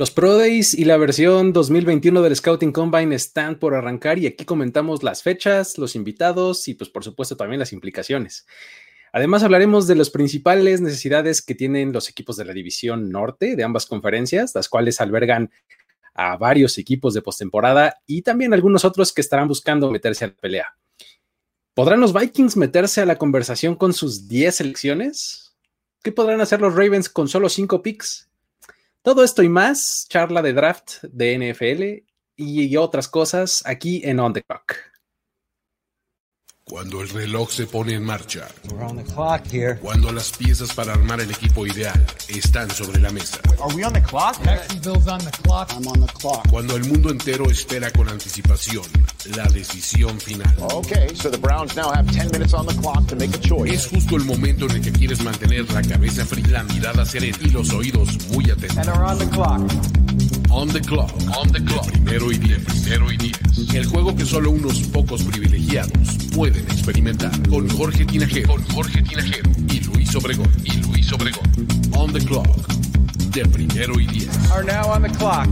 Los Pro Days y la versión 2021 del Scouting Combine están por arrancar y aquí comentamos las fechas, los invitados y pues por supuesto también las implicaciones. Además hablaremos de las principales necesidades que tienen los equipos de la División Norte de ambas conferencias, las cuales albergan a varios equipos de postemporada y también algunos otros que estarán buscando meterse a la pelea. ¿Podrán los Vikings meterse a la conversación con sus 10 selecciones? ¿Qué podrán hacer los Ravens con solo 5 picks? Todo esto y más, charla de draft de NFL y otras cosas aquí en On The Clock. Cuando el reloj se pone en marcha, cuando las piezas para armar el equipo ideal están sobre la mesa, cuando el mundo entero espera con anticipación la decisión final. Es justo el momento en el que quieres mantener la cabeza fría, la mirada serena y los oídos muy atentos. On the clock. Primero y 10. El juego que solo unos pocos privilegiados pueden experimentar. Con Jorge Tinajero y Luis Obregón. On the clock. De Primero y 10. Are now on the clock.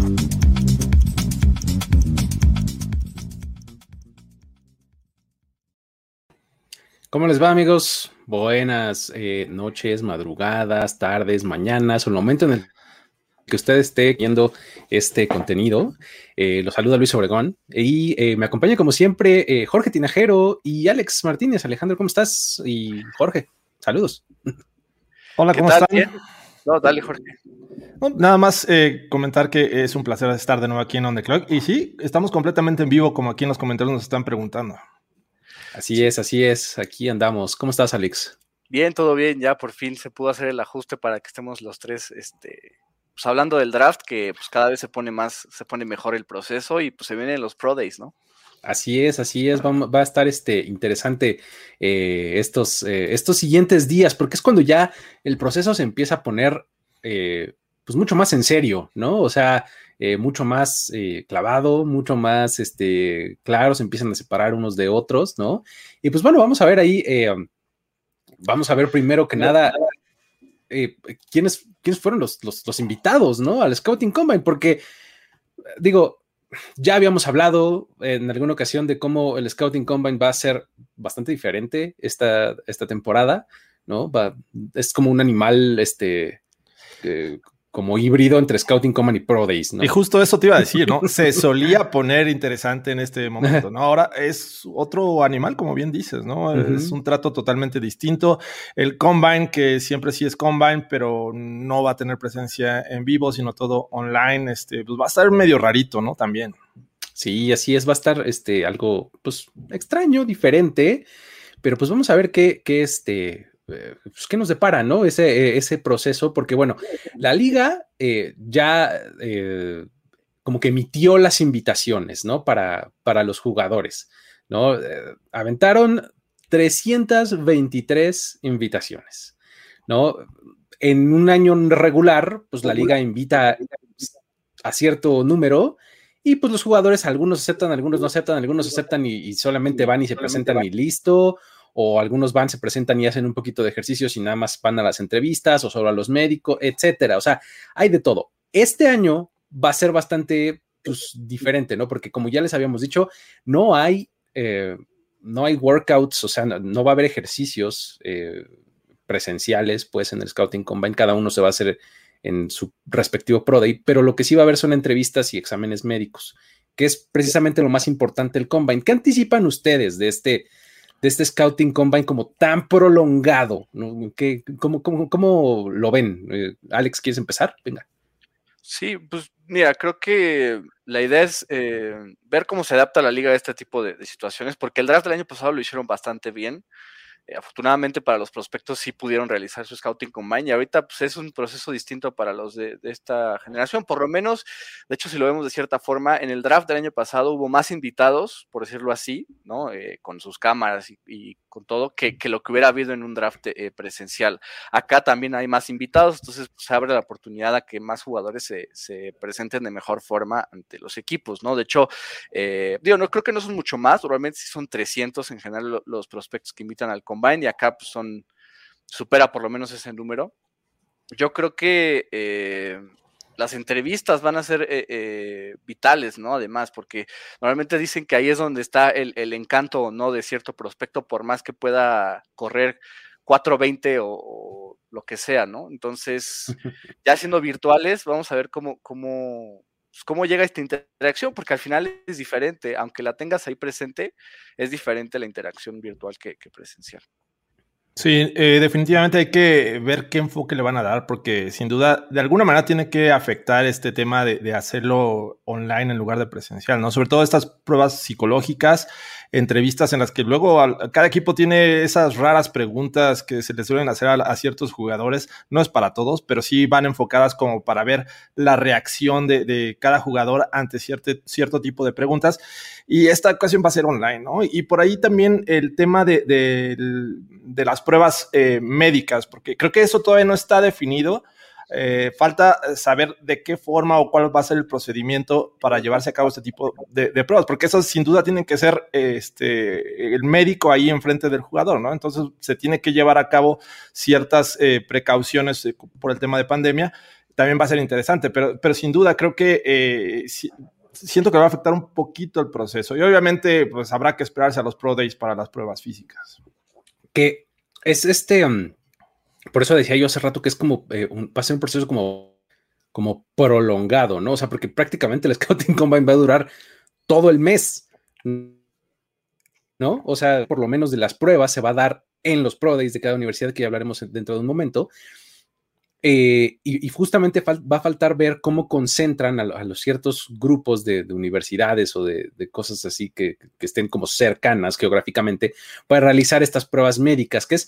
¿Cómo les va, amigos? Buenas noches, madrugadas, tardes, mañanas, o el momento en el que usted esté viendo este contenido. Los saluda Luis Obregón y me acompaña como siempre Jorge Tinajero y Alex Martínez. Alejandro, ¿cómo estás? Y Jorge, saludos. Hola, ¿cómo están? ¿Bien? No, dale, Jorge. No, nada más comentar que es un placer estar de nuevo aquí en On The Clock. Y sí, estamos completamente en vivo, como aquí en los comentarios nos están preguntando. Así es. Aquí andamos. ¿Cómo estás, Alex? Bien, todo bien. Ya por fin se pudo hacer el ajuste para que estemos los tres pues hablando del draft, que pues cada vez se pone mejor el proceso y pues se vienen los Pro Days, ¿no? Así es, va a estar interesante estos siguientes días, porque es cuando ya el proceso se empieza a poner pues mucho más en serio, ¿no? O sea, mucho más clavado, mucho más claro, se empiezan a separar unos de otros, ¿no? Y pues bueno, vamos a ver ahí, vamos a ver primero que nada quiénes fueron los invitados, ¿no? Al Scouting Combine, porque digo, ya habíamos hablado en alguna ocasión de cómo el Scouting Combine va a ser bastante diferente esta temporada, ¿no? Es como un animal como híbrido entre Scouting Combine y Pro Days, ¿no? Y justo eso te iba a decir, ¿no? Se solía poner interesante en este momento, ¿no? Ahora es otro animal, como bien dices, ¿no? Uh-huh. Es un trato totalmente distinto. El Combine, que siempre sí es Combine, pero no va a tener presencia en vivo, sino todo online, pues va a estar medio rarito, ¿no? También. Sí, así es, va a estar algo, pues, extraño, diferente, pero pues vamos a ver qué pues, ¿qué nos depara, no? Ese proceso, porque bueno, la liga ya como que emitió las invitaciones, ¿no? Para los jugadores, ¿no? Aventaron 323 invitaciones, ¿no? En un año regular, pues la liga invita a cierto número y pues los jugadores, algunos aceptan, algunos no aceptan, algunos aceptan y solamente van y se presentan y listo. O algunos van, se presentan y hacen un poquito de ejercicios y nada más van a las entrevistas o solo a los médicos, etcétera. O sea, hay de todo. Este año va a ser bastante pues, diferente, ¿no? Porque como ya les habíamos dicho, no hay workouts, o sea, no va a haber ejercicios presenciales, pues, en el Scouting Combine. Cada uno se va a hacer en su respectivo Pro Day, pero lo que sí va a haber son entrevistas y exámenes médicos, que es precisamente lo más importante del Combine. ¿Qué anticipan ustedes de este Scouting Combine como tan prolongado, ¿no? ¿Cómo lo ven? Alex, ¿quieres empezar? Venga. Sí, pues mira, creo que la idea es ver cómo se adapta la liga a este tipo de situaciones, porque el draft del año pasado lo hicieron bastante bien. Afortunadamente para los prospectos sí pudieron realizar su Scouting Combine y ahorita pues es un proceso distinto para los de esta generación, por lo menos, de hecho si lo vemos de cierta forma, en el draft del año pasado hubo más invitados, por decirlo así, ¿no? Con sus cámaras y con todo, que lo que hubiera habido en un draft presencial. Acá también hay más invitados, entonces pues, se abre la oportunidad a que más jugadores se presenten de mejor forma ante los equipos, ¿no? De hecho, no creo que no son mucho más, probablemente sí son 300 en general los prospectos que invitan al Combine y acá pues supera por lo menos ese número. Yo creo que las entrevistas van a ser vitales, ¿no? Además, porque normalmente dicen que ahí es donde está el encanto o no de cierto prospecto, por más que pueda correr 4:20 o lo que sea, ¿no? Entonces, ya siendo virtuales, vamos a ver cómo llega esta interacción, porque al final es diferente, aunque la tengas ahí presente, es diferente la interacción virtual que presencial. Sí, definitivamente hay que ver qué enfoque le van a dar, porque sin duda, de alguna manera tiene que afectar este tema de hacerlo online en lugar de presencial, ¿no? Sobre todo estas pruebas psicológicas, entrevistas en las que luego cada equipo tiene esas raras preguntas que se les suelen hacer a ciertos jugadores. No es para todos, pero sí van enfocadas como para ver la reacción de cada jugador ante cierto tipo de preguntas. Y esta ocasión va a ser online, ¿no? Y por ahí también el tema de las pruebas médicas, porque creo que eso todavía no está definido. Falta saber de qué forma o cuál va a ser el procedimiento para llevarse a cabo este tipo de pruebas, porque esas sin duda tienen que ser el médico ahí enfrente del jugador, ¿no? Entonces se tiene que llevar a cabo ciertas precauciones por el tema de pandemia. También va a ser interesante, pero sin duda creo que siento que va a afectar un poquito el proceso, y obviamente pues habrá que esperarse a los Pro Days para las pruebas físicas. Que es por eso decía yo hace rato que es como, va a ser un proceso como prolongado, ¿no? O sea, porque prácticamente el Scouting Combine va a durar todo el mes, ¿no? O sea, por lo menos de las pruebas se va a dar en los Pro Days de cada universidad, que ya hablaremos dentro de un momento. Y justamente va a faltar ver cómo concentran a los ciertos grupos de universidades o de cosas así que estén como cercanas geográficamente para realizar estas pruebas médicas, que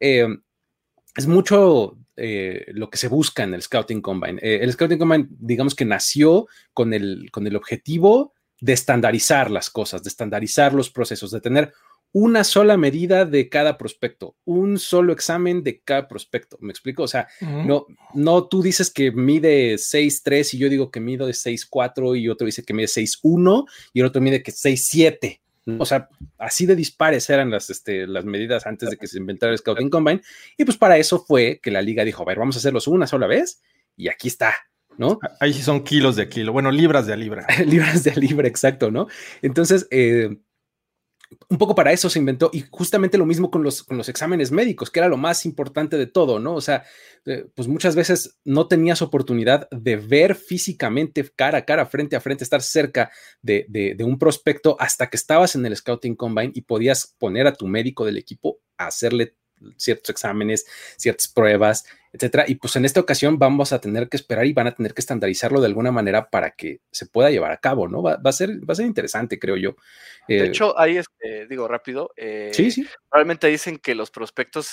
es mucho lo que se busca en el Scouting Combine. El Scouting Combine, digamos que nació con el objetivo de estandarizar las cosas, de estandarizar los procesos, de tener una sola medida de cada prospecto, un solo examen de cada prospecto. ¿Me explico? O sea, no tú dices que mide 6'3" y yo digo que mido de 6'4" y otro dice que mide 6'1" y el otro mide que 6'7". O sea, así de dispares eran las medidas antes de que se inventara el Scouting Combine. Y pues para eso fue que la liga dijo, a ver, vamos a hacerlos una sola vez y aquí está, ¿no? Ahí sí son kilos de kilo, bueno, libras de libra. Libras de libra, exacto, ¿no? Entonces, un poco para eso se inventó, y justamente lo mismo con los exámenes médicos, que era lo más importante de todo, ¿no? O sea, pues muchas veces no tenías oportunidad de ver físicamente, cara a cara, frente a frente, estar cerca de un prospecto hasta que estabas en el Scouting Combine y podías poner a tu médico del equipo a hacerle ciertos exámenes, ciertas pruebas, etcétera. Y pues en esta ocasión vamos a tener que esperar y van a tener que estandarizarlo de alguna manera para que se pueda llevar a cabo, ¿no? Va a ser interesante, creo yo. De hecho, ahí digo rápido, sí. Probablemente dicen que los prospectos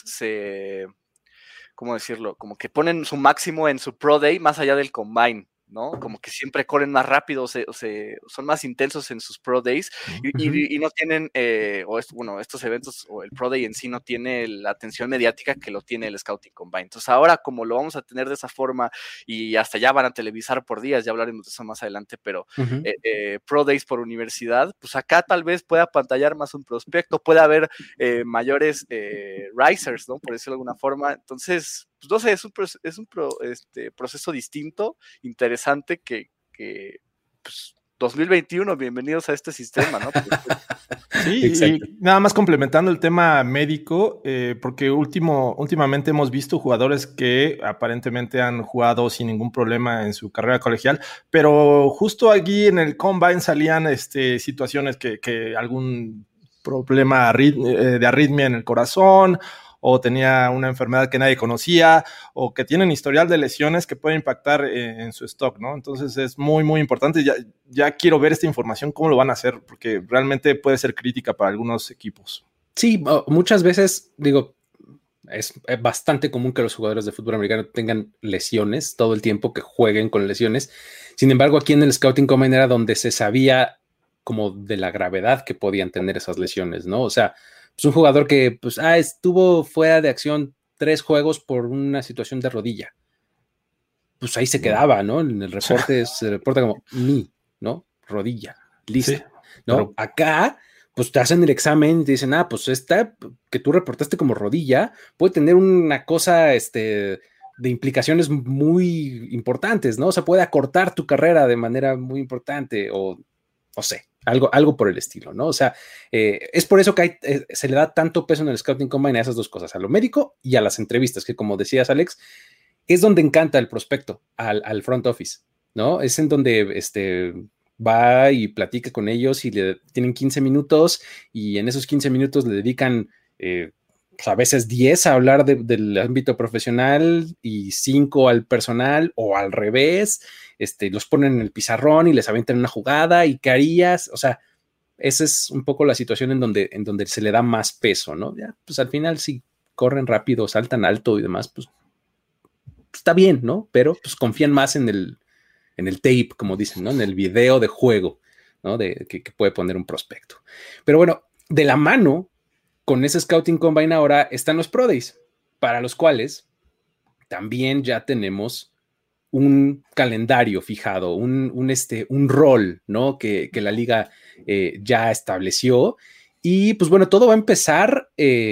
¿cómo decirlo? Como que ponen su máximo en su Pro Day más allá del Combine, ¿no? Como que siempre corren más rápido, son más intensos en sus Pro Days y no tienen, estos eventos o el Pro Day en sí no tiene la atención mediática que lo tiene el Scouting Combine. Entonces ahora, como lo vamos a tener de esa forma y hasta ya van a televisar por días, ya hablaremos de eso más adelante, pero Pro Days por universidad, pues acá tal vez pueda apantallar más un prospecto, puede haber mayores risers, ¿no? Por decirlo de alguna forma. Entonces, pues no sé, es un proceso distinto, interesante, que pues 2021, bienvenidos a este sistema, ¿no? Sí, y nada más complementando el tema médico, porque últimamente hemos visto jugadores que aparentemente han jugado sin ningún problema en su carrera colegial, pero justo aquí en el Combine salían situaciones que algún problema de arritmia en el corazón, o tenía una enfermedad que nadie conocía, o que tienen historial de lesiones que puede impactar en su stock, ¿no? Entonces es muy, muy importante. Ya quiero ver esta información, cómo lo van a hacer, porque realmente puede ser crítica para algunos equipos. Sí, muchas veces, digo, es bastante común que los jugadores de fútbol americano tengan lesiones todo el tiempo, que jueguen con lesiones. Sin embargo, aquí en el Scouting Combine era donde se sabía como de la gravedad que podían tener esas lesiones, ¿no? O sea, pues un jugador que pues, estuvo fuera de acción 3 juegos por una situación de rodilla. Pues ahí se quedaba, ¿no? En el reporte se reporta como ¿no? Rodilla, listo, sí, ¿no? Pero acá, pues te hacen el examen y te dicen, pues esta que tú reportaste como rodilla puede tener una cosa, implicaciones muy importantes, ¿no? O sea, puede acortar tu carrera de manera muy importante o no sé, algo por el estilo, ¿no? O sea, es por eso que se le da tanto peso en el Scouting Combine a esas dos cosas, a lo médico y a las entrevistas, que como decías, Alex, es donde encanta el prospecto al front office, ¿no? Es en donde va y platica con ellos y tienen 15 minutos y en esos 15 minutos le dedican pues a veces 10 a hablar del ámbito profesional y 5 al personal o al revés, los ponen en el pizarrón y les avientan una jugada y qué harías, o sea, esa es un poco la situación en donde se le da más peso, ¿no? Ya, pues al final si corren rápido, saltan alto y demás, pues está bien, ¿no? Pero pues confían más en el tape, como dicen, ¿no? En el video de juego, ¿no? Que puede poner un prospecto. Pero bueno, de la mano con ese Scouting Combine ahora están los Pro Days, para los cuales también ya tenemos un calendario fijado, un rol, ¿no? Que la liga ya estableció. Y pues bueno, todo va a empezar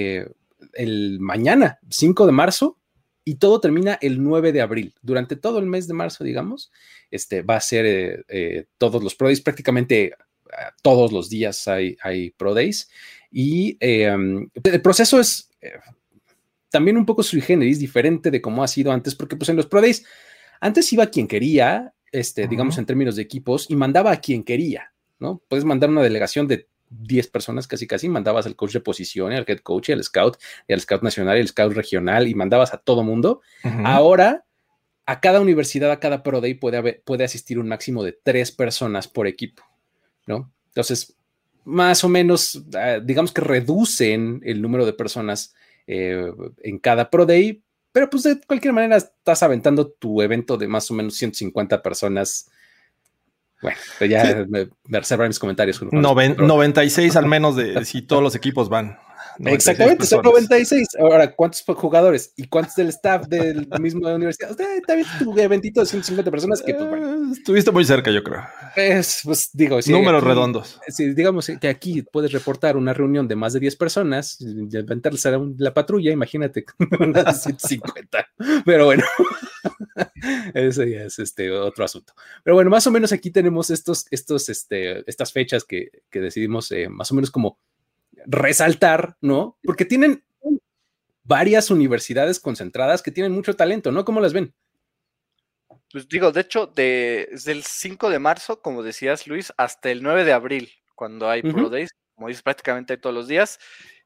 el mañana, 5 de marzo, y todo termina el 9 de abril. Durante todo el mes de marzo, digamos, va a ser todos los Pro Days, prácticamente todos los días hay Pro Days. Y el proceso es también un poco sui generis, diferente de cómo ha sido antes, porque pues en los Pro Days, antes iba quien quería, digamos en términos de equipos, y mandaba a quien quería, ¿no? Puedes mandar una delegación de 10 personas casi, mandabas al coach de posición, al head coach, al scout nacional, y al scout regional, y mandabas a todo mundo. Ahora, a cada universidad, a cada Pro Day puede asistir un máximo de 3 personas por equipo, ¿no? Entonces, más o menos, digamos que reducen el número de personas en cada Pro Day, pero pues de cualquier manera estás aventando tu evento de más o menos 150 personas. Bueno, ya me reservan mis comentarios. 96 al menos si todos los equipos van. Exactamente, son 96. Ahora, ¿cuántos jugadores y cuántos del staff del mismo de la universidad? Usted también tu eventito de 150 personas que, pues bueno. Estuviste muy cerca, yo creo. Pues digo, si números aquí, redondos. Si digamos que aquí puedes reportar una reunión de más de 10 personas y aventarles a la patrulla, imagínate, una de 150. Pero bueno, ese ya es otro asunto. Pero bueno, más o menos aquí tenemos estas fechas que decidimos más o menos como resaltar, ¿no? Porque tienen varias universidades concentradas que tienen mucho talento, ¿no? ¿Cómo las ven? Pues digo, de hecho, desde el 5 de marzo, como decías, Luis, hasta el 9 de abril, cuando hay Pro Days, como dices, prácticamente hay todos los días,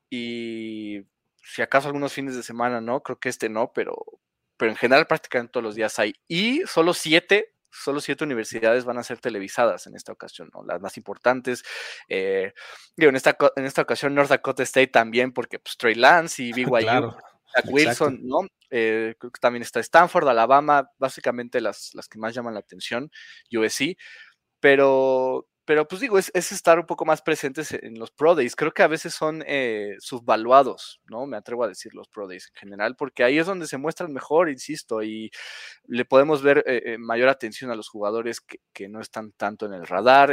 y si acaso algunos fines de semana, ¿no? Creo que no, pero en general prácticamente todos los días hay. Y solo 7 universidades van a ser televisadas en esta ocasión, ¿no? Las más importantes. Digo, en esta ocasión North Dakota State también, porque pues Trey Lance y BYU, claro, Zach Wilson, ¿no? Creo que también está Stanford, Alabama, básicamente las que más llaman la atención, USC, pero pues digo, es estar un poco más presentes en los Pro Days. Creo que a veces son subvaluados, ¿no? Me atrevo a decir los Pro Days en general, porque ahí es donde se muestran mejor, insisto, y le podemos ver mayor atención a los jugadores que no están tanto en el radar,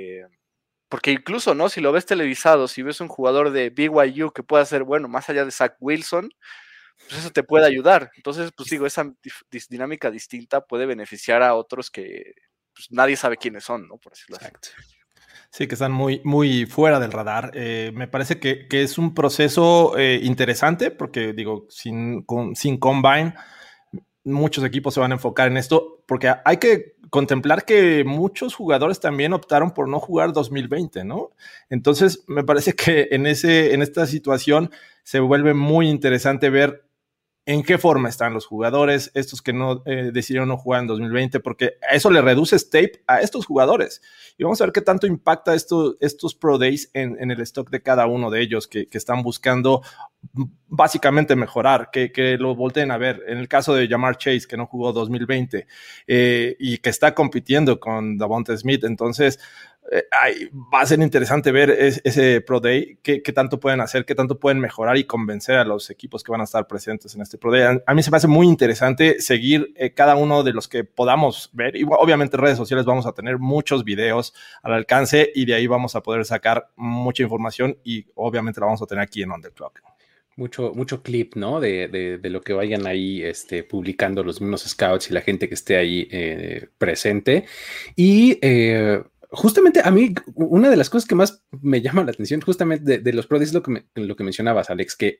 porque incluso, ¿no? Si lo ves televisado, si ves un jugador de BYU que pueda ser bueno, más allá de Zach Wilson, pues eso te puede ayudar. Entonces, pues digo, esa dinámica distinta puede beneficiar a otros que pues nadie sabe quiénes son, ¿no? Por decirlo así. Sí, que están muy, muy fuera del radar. Me parece que es un proceso interesante porque, digo, sin Combine, muchos equipos se van a enfocar en esto porque hay que contemplar que muchos jugadores también optaron por no jugar 2020, ¿no? Entonces, me parece que en esta situación se vuelve muy interesante ver en qué forma están los jugadores, estos que no decidieron no jugar en 2020, porque a eso le reduces tape a estos jugadores. Y vamos a ver qué tanto impacta estos Pro Days en el stock de cada uno de ellos que están buscando básicamente mejorar, que lo volteen a ver. En el caso de Ja'Marr Chase, que no jugó 2020 y que está compitiendo con Devonta Smith, entonces va a ser interesante ver ese Pro Day, qué tanto pueden hacer, qué tanto pueden mejorar y convencer a los equipos que van a estar presentes en este Pro Day. A mí se me hace muy interesante seguir cada uno de los que podamos ver, y obviamente en redes sociales vamos a tener muchos videos al alcance y de ahí vamos a poder sacar mucha información y obviamente la vamos a tener aquí en On The Clock. mucho clip, ¿no? De lo que vayan ahí publicando los mismos scouts y la gente que esté ahí presente. Y justamente a mí, una de las cosas que más me llama la atención justamente de los Pro Days es lo que mencionabas, Alex, que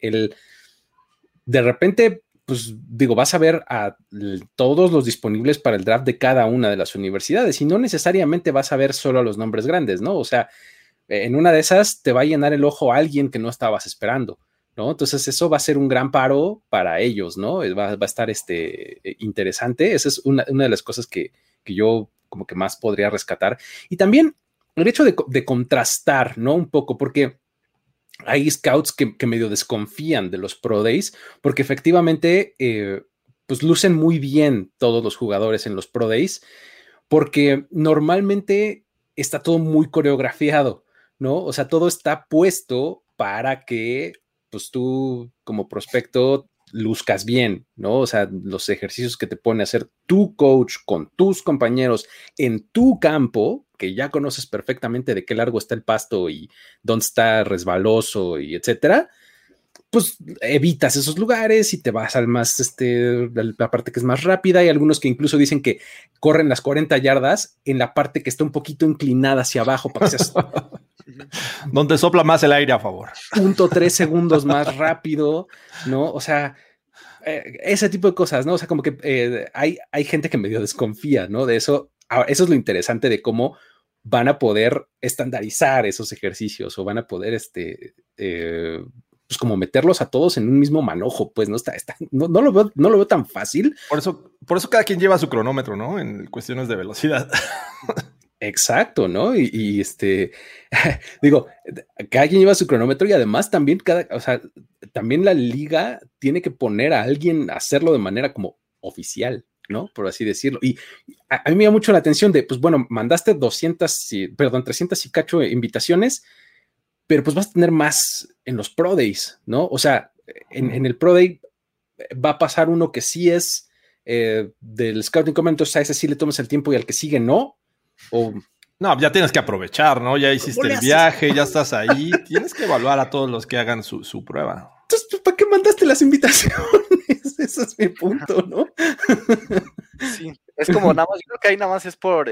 de repente, pues digo, vas a ver a todos los disponibles para el draft de cada una de las universidades y no necesariamente vas a ver solo a los nombres grandes, ¿no? O sea, en una de esas te va a llenar el ojo a alguien que no estabas esperando, ¿no? Entonces eso va a ser un gran paro para ellos, ¿no? Va a estar interesante. Esa es una de las cosas que yo como que más podría rescatar. Y también el hecho de contrastar, ¿no? Un poco, porque hay scouts que medio desconfían de los Pro Days, porque efectivamente, pues lucen muy bien todos los jugadores en los Pro Days, porque normalmente está todo muy coreografiado, ¿no? O sea, todo está puesto para que, pues tú como prospecto luzcas bien, ¿no? O sea, los ejercicios que te pone a hacer tu coach con tus compañeros en tu campo, que ya conoces perfectamente de qué largo está el pasto y dónde está resbaloso y etcétera, pues evitas esos lugares y te vas al más, la parte que es más rápida. Hay algunos que incluso dicen que corren las 40 yardas en la parte que está un poquito inclinada hacia abajo para que seas donde sopla más el aire a favor. 0.3 segundos más rápido, ¿no? O sea, ese tipo de cosas, ¿no? O sea, como que hay gente que medio desconfía, ¿no? De eso. Ahora, eso es lo interesante de cómo van a poder estandarizar esos ejercicios o van a poder, pues como meterlos a todos en un mismo manojo, pues no no lo veo tan fácil. Por eso cada quien lleva su cronómetro, ¿no? En cuestiones de velocidad. Exacto, ¿no? Y digo, cada quien lleva su cronómetro y además también o sea, también la liga tiene que poner a alguien a hacerlo de manera como oficial, ¿no? Por así decirlo. Y a mí me llama mucho la atención de, pues bueno, mandaste 300 y cacho invitaciones, pero pues vas a tener más en los Pro Days, ¿no? O sea, en el Pro Day va a pasar uno que sí es del Scouting Command, entonces a ese sí le tomas el tiempo y al que sigue no. O no, ya tienes que aprovechar, ¿no? Ya hiciste el viaje, ya estás ahí. Tienes que evaluar a todos los que hagan su prueba. Entonces, ¿para qué mandaste las invitaciones? Ese es mi punto, ¿no? Sí, es como nada más, yo creo que ahí nada más es por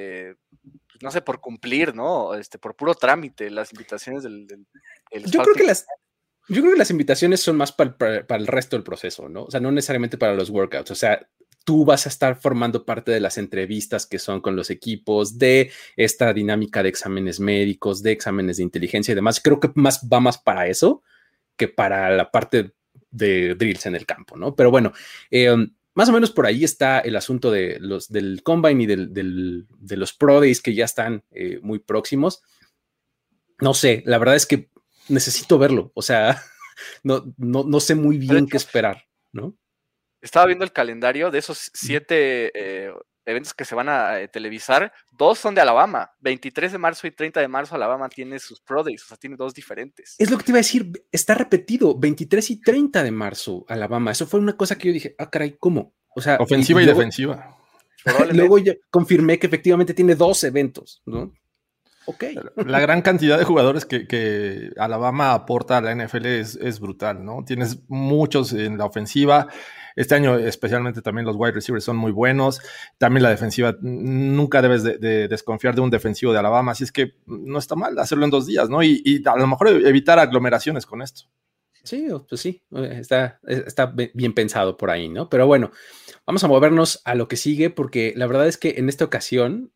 no sé, por cumplir, ¿no? Por puro trámite, las invitaciones del yo creo que las invitaciones son más para el resto del proceso, ¿no? O sea, no necesariamente para los workouts. O sea, tú vas a estar formando parte de las entrevistas que son con los equipos, de esta dinámica de exámenes médicos, de exámenes de inteligencia y demás. Creo que va más para eso que para la parte de drills en el campo, ¿no? Pero bueno, más o menos por ahí está el asunto del Combine y de los Pro Days que ya están muy próximos. No sé, la verdad es que necesito verlo. O sea, no sé muy bien qué esperar, ¿no? Estaba viendo el calendario de esos 7 eventos que se van a televisar. 2 son de Alabama. 23 de marzo y 30 de marzo Alabama tiene sus Pro Days, o sea, tiene 2 diferentes. Es lo que te iba a decir, está repetido, 23 y 30 de marzo Alabama. Eso fue una cosa que yo dije, caray, ¿cómo? O sea, ofensiva y luego, defensiva. Luego ya confirmé que efectivamente tiene 2 eventos, ¿no? Ok. La gran cantidad de jugadores que Alabama aporta a la NFL es brutal, ¿no? Tienes muchos en la ofensiva. Este año especialmente también los wide receivers son muy buenos. También la defensiva, nunca debes de desconfiar de un defensivo de Alabama. Así es que no está mal hacerlo en 2 días, ¿no? Y a lo mejor evitar aglomeraciones con esto. Sí, pues sí, está bien pensado por ahí, ¿no? Pero bueno, vamos a movernos a lo que sigue porque la verdad es que en esta ocasión...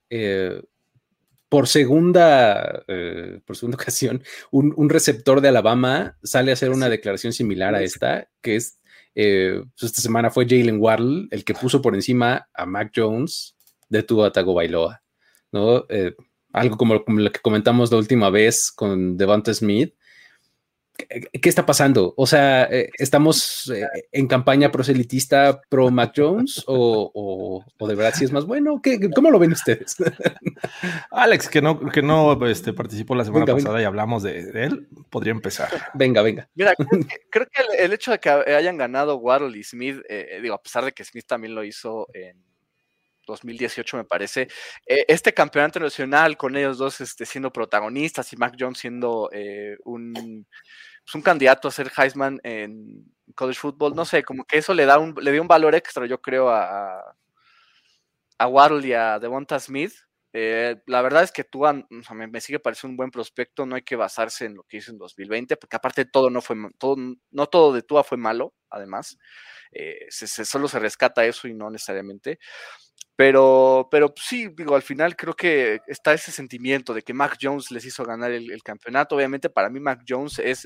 por segunda ocasión, un receptor de Alabama sale a hacer una declaración similar a esta, que es, pues esta semana fue Jalen Waddle el que puso por encima a Mac Jones de Tua Tagovailoa, ¿no? Algo como lo que comentamos la última vez con Devonta Smith. ¿Qué está pasando? O sea, ¿estamos en campaña proselitista pro Mac Jones o de verdad sí es más bueno? ¿Cómo lo ven ustedes? Alex, que no participó la semana pasada y hablamos de él, podría empezar. Venga. Mira, creo que el hecho de que hayan ganado Waddle y Smith, digo, a pesar de que Smith también lo hizo en 2018 me parece, este campeonato nacional con ellos dos siendo protagonistas y Mac Jones siendo un candidato a ser Heisman en college football, no sé, como que eso le dio un valor extra, yo creo, a Waddle y a Devonta Smith. La verdad es que Tua, o sea, me sigue pareciendo un buen prospecto, no hay que basarse en lo que hizo en 2020, porque aparte no todo de Tua fue malo, además, solo se rescata eso y no necesariamente, pero sí, digo, al final creo que está ese sentimiento de que Mac Jones les hizo ganar el campeonato. Obviamente para mí Mac Jones es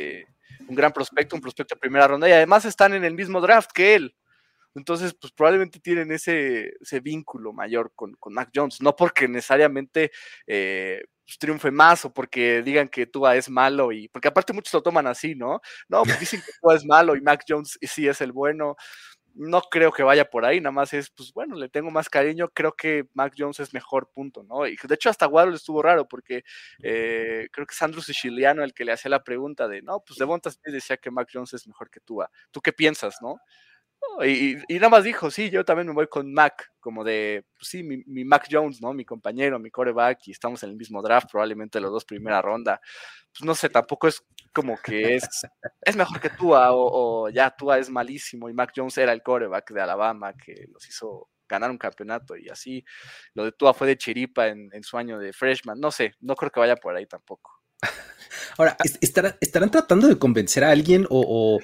un gran prospecto, un prospecto de primera ronda, y además están en el mismo draft que él. Entonces, pues probablemente tienen ese vínculo mayor con Mac Jones, no porque necesariamente pues, triunfe más o porque digan que Tua es malo, porque aparte muchos lo toman así, ¿no? No, pues dicen que Tua es malo y Mac Jones sí es el bueno. No creo que vaya por ahí, nada más es, pues bueno, le tengo más cariño, creo que Mac Jones es mejor, punto, ¿no? Y de hecho hasta Waddle estuvo raro porque creo que es Andrew Siciliano el que le hacía la pregunta de, no, pues Devonta Smith decía que Mac Jones es mejor que Tua. ¿Tú qué piensas, no? Y nada más dijo, sí, yo también me voy con Mac, como de, pues sí, mi Mac Jones, ¿no? Mi compañero, mi quarterback, y estamos en el mismo draft, probablemente los dos primera ronda. Pues no sé, tampoco es como que es mejor que Tua, o ya Tua es malísimo, y Mac Jones era el quarterback de Alabama que los hizo ganar un campeonato, y así, lo de Tua fue de chiripa en su año de freshman, no sé, no creo que vaya por ahí tampoco. Ahora, ¿estarán tratando de convencer a alguien o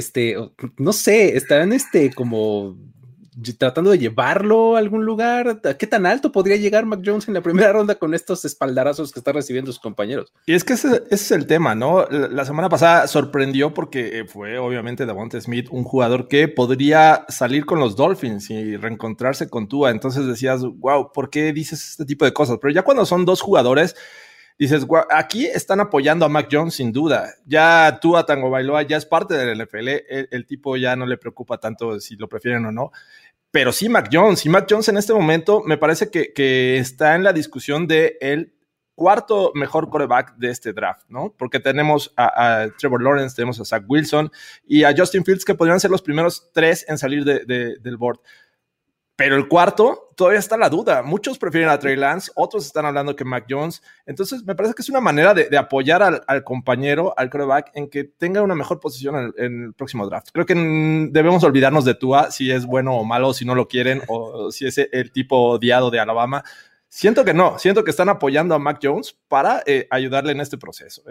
no sé, estarán como tratando de llevarlo a algún lugar? ¿A qué tan alto podría llegar Mac Jones en la primera ronda con estos espaldarazos que están recibiendo sus compañeros? Y es que ese es el tema, ¿no? La semana pasada sorprendió porque fue obviamente Devonta Smith un jugador que podría salir con los Dolphins y reencontrarse con Tua. Entonces decías, wow, ¿por qué dices este tipo de cosas? Pero ya cuando son dos jugadores, dices, wow, aquí están apoyando a Mac Jones sin duda. Ya Tua Tagovailoa ya es parte del NFL. El tipo ya no le preocupa tanto si lo prefieren o no. Pero sí Mac Jones. Y Mac Jones en este momento me parece que está en la discusión de el cuarto mejor quarterback de este draft, ¿no? Porque tenemos a Trevor Lawrence, tenemos a Zach Wilson y a Justin Fields, que podrían ser los primeros tres en salir del board. Pero el cuarto, todavía está la duda. Muchos prefieren a Trey Lance, otros están hablando que Mac Jones. Entonces, me parece que es una manera de apoyar al compañero, al quarterback, en que tenga una mejor posición en el próximo draft. Creo que debemos olvidarnos de Tua, si es bueno o malo, si no lo quieren, o si es el tipo odiado de Alabama. Siento que no, siento que están apoyando a Mac Jones para ayudarle en este proceso.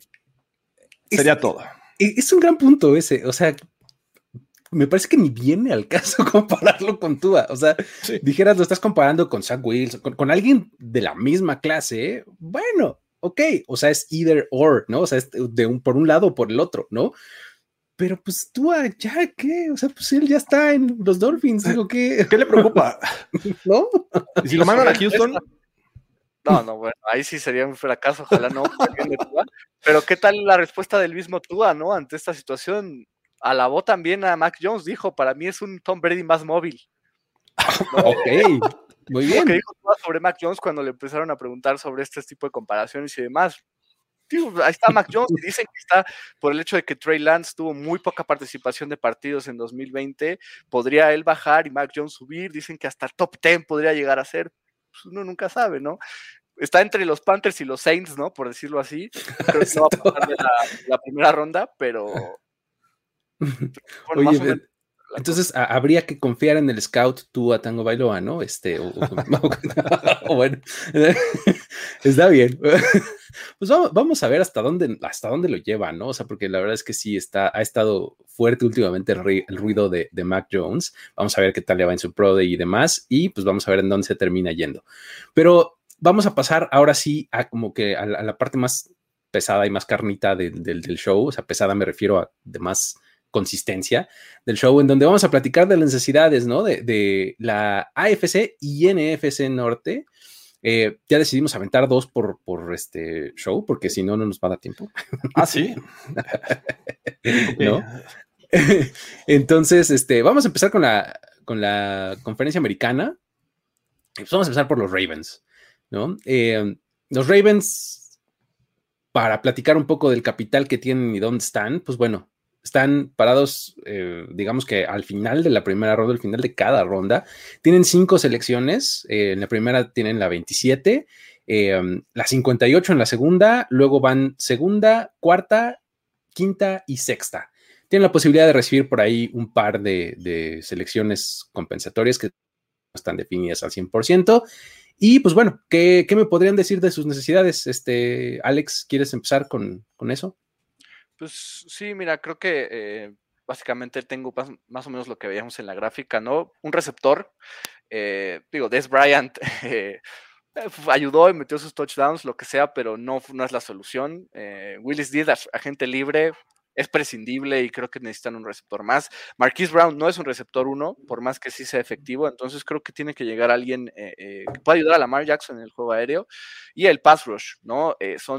Sería todo. Es un gran punto ese, o sea, me parece que ni viene al caso compararlo con Tua. O sea, sí. Dijeras, lo estás comparando con Zach Wilson, con alguien de la misma clase. Bueno, ok. O sea, es either or, ¿no? O sea, es por un lado o por el otro, ¿no? Pero pues Tua, ¿ya qué? O sea, pues él ya está en los Dolphins. Digo, ¿qué le preocupa? ¿No? ¿Y si lo mandan a Houston? No, bueno, ahí sí sería un fracaso. Ojalá no. Pero ¿qué tal la respuesta del mismo Tua, no? Ante esta situación. Alabó también a Mac Jones, dijo, para mí es un Tom Brady más móvil. ¿No? Ok, muy bien. Lo que dijo sobre Mac Jones cuando le empezaron a preguntar sobre este tipo de comparaciones y demás. Tío, ahí está Mac Jones y dicen que está por el hecho de que Trey Lance tuvo muy poca participación de partidos en 2020, podría él bajar y Mac Jones subir, dicen que hasta top 10 podría llegar a ser, pues uno nunca sabe, ¿no? Está entre los Panthers y los Saints, ¿no? Por decirlo así. Creo que no va a pasar de la primera ronda, pero... Bueno, oye, entonces habría que confiar en el scout Tua Tagovailoa, ¿no? O bueno, está bien. Pues vamos a ver hasta dónde lo lleva, ¿no? O sea, porque la verdad es que sí ha estado fuerte últimamente el ruido de Mac Jones. Vamos a ver qué tal le va en su Pro Day y demás, y pues vamos a ver en dónde se termina yendo. Pero vamos a pasar ahora sí a como que a la parte más pesada y más carnita del show. O sea, pesada me refiero a de más consistencia del show, en donde vamos a platicar de las necesidades, ¿no? De la AFC y NFC Norte. Ya decidimos aventar dos por este show, porque si no nos va a dar tiempo. Ah, sí. ¿No? Entonces, vamos a empezar con la conferencia americana. Pues vamos a empezar por los Ravens, ¿no? Los Ravens, para platicar un poco del capital que tienen y dónde están, pues bueno, están parados, digamos que al final de la primera ronda, al final de cada ronda. Tienen 5 selecciones. En la primera tienen la 27, la 58 en la segunda, luego van segunda, cuarta quinta y sexta. Tienen la posibilidad de recibir por ahí un par de selecciones compensatorias que no están definidas al 100%. Y pues bueno, ¿qué me podrían decir de sus necesidades? Alex, ¿quieres empezar con eso? Pues sí, mira, creo que básicamente tengo más o menos lo que veíamos en la gráfica, ¿no? Un receptor, Dez Bryant ayudó y metió sus touchdowns, lo que sea, pero no es la solución. Willis Díaz, agente libre, es prescindible y creo que necesitan un receptor más. Marquise Brown no es un receptor 1, por más que sí sea efectivo, entonces creo que tiene que llegar alguien que pueda ayudar a Lamar Jackson en el juego aéreo. Y el pass rush, ¿no?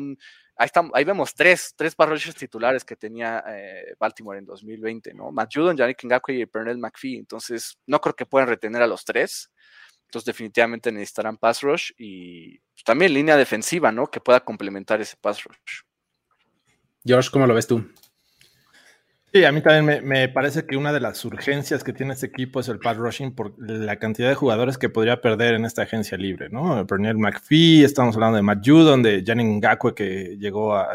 Ahí vemos tres pass rushers titulares que tenía Baltimore en 2020, ¿no? Matt Judon, Yannick Ngakoue y Pernell McPhee, entonces no creo que puedan retener a los tres. Entonces definitivamente necesitarán pass rush y también línea defensiva, ¿no? Que pueda complementar ese pass rush. Josh, ¿cómo lo ves tú? Sí, a mí también me parece que una de las urgencias que tiene este equipo es el pass rushing por la cantidad de jugadores que podría perder en esta agencia libre, ¿no? Pernell McPhee, estamos hablando de Matt Judon, de Yannick Ngakoue, que llegó a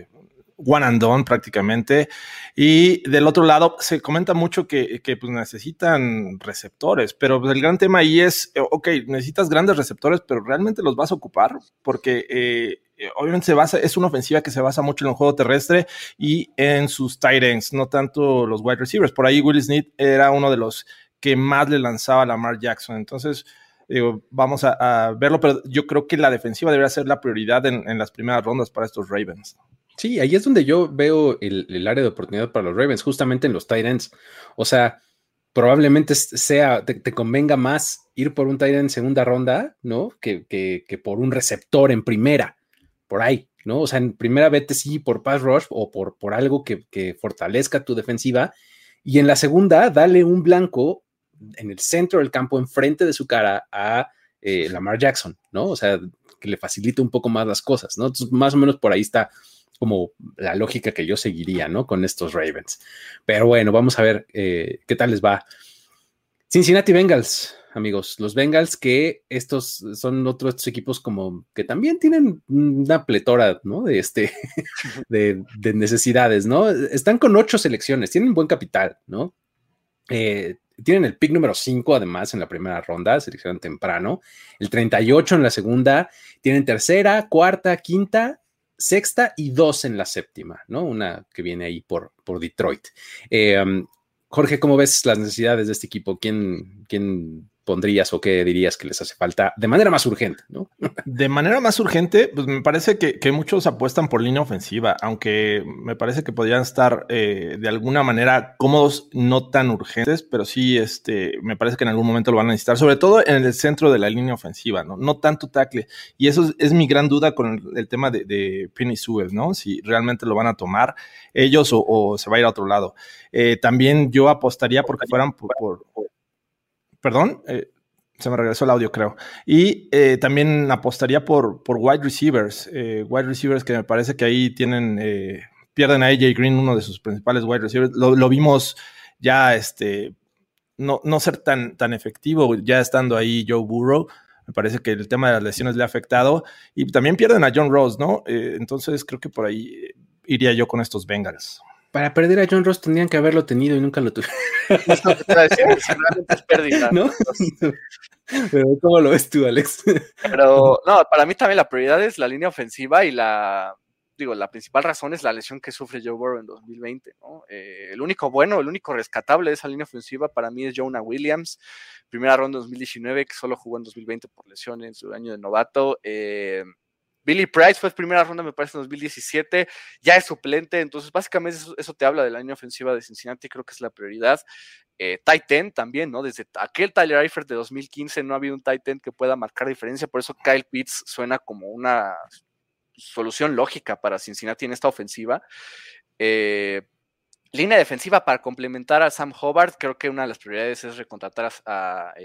one and done prácticamente. Y del otro lado, se comenta mucho que pues necesitan receptores, pero pues el gran tema ahí es, ok, necesitas grandes receptores, pero ¿realmente los vas a ocupar? Porque obviamente es una ofensiva que se basa mucho en el juego terrestre y en sus tight ends, no tanto los wide receivers. Por ahí Willie Snead era uno de los que más le lanzaba a Lamar Jackson. Entonces, vamos a verlo, pero yo creo que la defensiva debería ser la prioridad en las primeras rondas para estos Ravens. Sí, ahí es donde yo veo el área de oportunidad para los Ravens, justamente en los tight ends. O sea, probablemente te convenga más ir por un tight end en segunda ronda, ¿no? Que por un receptor en primera, por ahí, ¿no? O sea, en primera vete sí por pass rush o por algo que fortalezca tu defensiva, y en la segunda dale un blanco en el centro del campo, enfrente de su cara a Lamar Jackson, ¿no? O sea, que le facilite un poco más las cosas, ¿no? Entonces, más o menos por ahí está como la lógica que yo seguiría, ¿no? Con estos Ravens. Pero bueno, vamos a ver qué tal les va. Cincinnati Bengals, amigos. Los Bengals, que estos son otros equipos como que también tienen una pletora, ¿no? De necesidades, ¿no? Están con 8 selecciones, tienen buen capital, ¿no? Tienen el pick número 5, además, en la primera ronda, seleccionan temprano. El 38 en la segunda. Tienen tercera, cuarta, quinta, sexta y 2 en la séptima, ¿no? Una que viene ahí por Detroit. Jorge, ¿cómo ves las necesidades de este equipo? ¿Quién pondrías o qué dirías que les hace falta de manera más urgente, ¿no? De manera más urgente, pues me parece que muchos apuestan por línea ofensiva, aunque me parece que podrían estar de alguna manera cómodos, no tan urgentes, pero sí me parece que en algún momento lo van a necesitar, sobre todo en el centro de la línea ofensiva, no tanto tackle. Y eso es mi gran duda con el tema de Penei Sewell, ¿no? Si realmente lo van a tomar ellos o se va a ir a otro lado. También yo apostaría porque fueran Perdón, se me regresó el audio, creo. Y también apostaría por wide receivers. Wide receivers que me parece que ahí pierden a AJ Green, uno de sus principales wide receivers. Lo vimos ya no ser tan efectivo, ya estando ahí Joe Burrow. Me parece que el tema de las lesiones le ha afectado. Y también pierden a John Ross, ¿no? Entonces creo que por ahí iría yo con estos Bengals. Para perder a John Ross tendrían que haberlo tenido y nunca lo tuvieron. Es lo que te iba a decir, es pérdida. ¿No? Pero ¿cómo lo ves tú, Alex? Pero no, para mí también la prioridad es la línea ofensiva y la principal razón es la lesión que sufre Joe Burrow en 2020, ¿no? El único rescatable de esa línea ofensiva para mí es Jonah Williams, primera ronda 2019, que solo jugó en 2020 por lesión en su año de novato. Billy Price fue primera ronda, me parece, en 2017, ya es suplente, entonces básicamente eso te habla de la línea ofensiva de Cincinnati, creo que es la prioridad. Tight end también, ¿no? Desde aquel Tyler Eifert de 2015 no ha habido un tight end que pueda marcar diferencia, por eso Kyle Pitts suena como una solución lógica para Cincinnati en esta ofensiva. Línea defensiva para complementar a Sam Hubbard, creo que una de las prioridades es recontratar a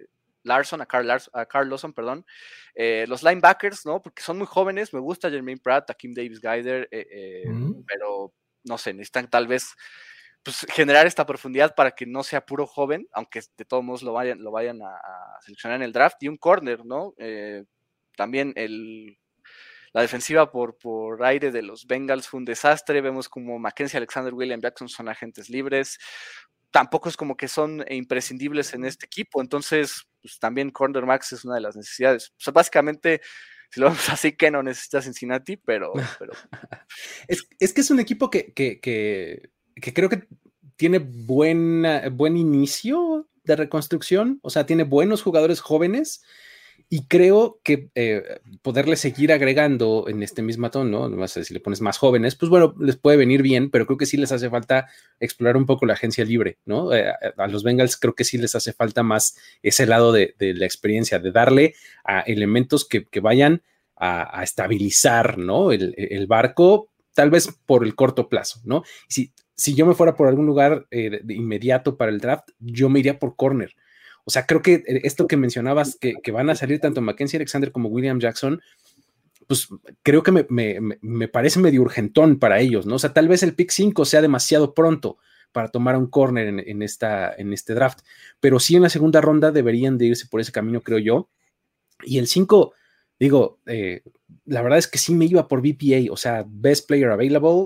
Carl Lawson, perdón. Los linebackers, ¿no? Porque son muy jóvenes, me gusta Jermaine Pratt, Akeem Davis-Guider, pero no sé, necesitan tal vez pues, generar esta profundidad para que no sea puro joven, aunque de todos modos lo vayan a seleccionar en el draft, y un corner, ¿no? También La defensiva por aire de los Bengals fue un desastre. Vemos como Mackenzie Alexander, William Jackson son agentes libres. Tampoco es como que son imprescindibles en este equipo. Entonces, pues, también cornerbacks es una de las necesidades. O sea, básicamente, si lo vemos así, que no necesita Cincinnati, pero... es que es un equipo que creo que tiene buen inicio de reconstrucción. O sea, tiene buenos jugadores jóvenes. Y creo que poderle seguir agregando en este mismo tono, ¿no? Si le pones más jóvenes, pues bueno, les puede venir bien, pero creo que sí les hace falta explorar un poco la agencia libre, ¿no? A los Bengals creo que sí les hace falta más ese lado de la experiencia, de darle a elementos que vayan a estabilizar, ¿no? El barco, tal vez por el corto plazo, ¿no? Si yo me fuera por algún lugar de inmediato para el draft, yo me iría por corner. O sea, creo que esto que mencionabas, que van a salir tanto Mackenzie Alexander como William Jackson, pues creo que me parece medio urgentón para ellos, ¿no? O sea, tal vez el pick 5 sea demasiado pronto para tomar un corner en este draft, pero sí en la segunda ronda deberían de irse por ese camino, creo yo. Y el 5, digo, la verdad es que sí me iba por BPA, o sea, Best Player Available,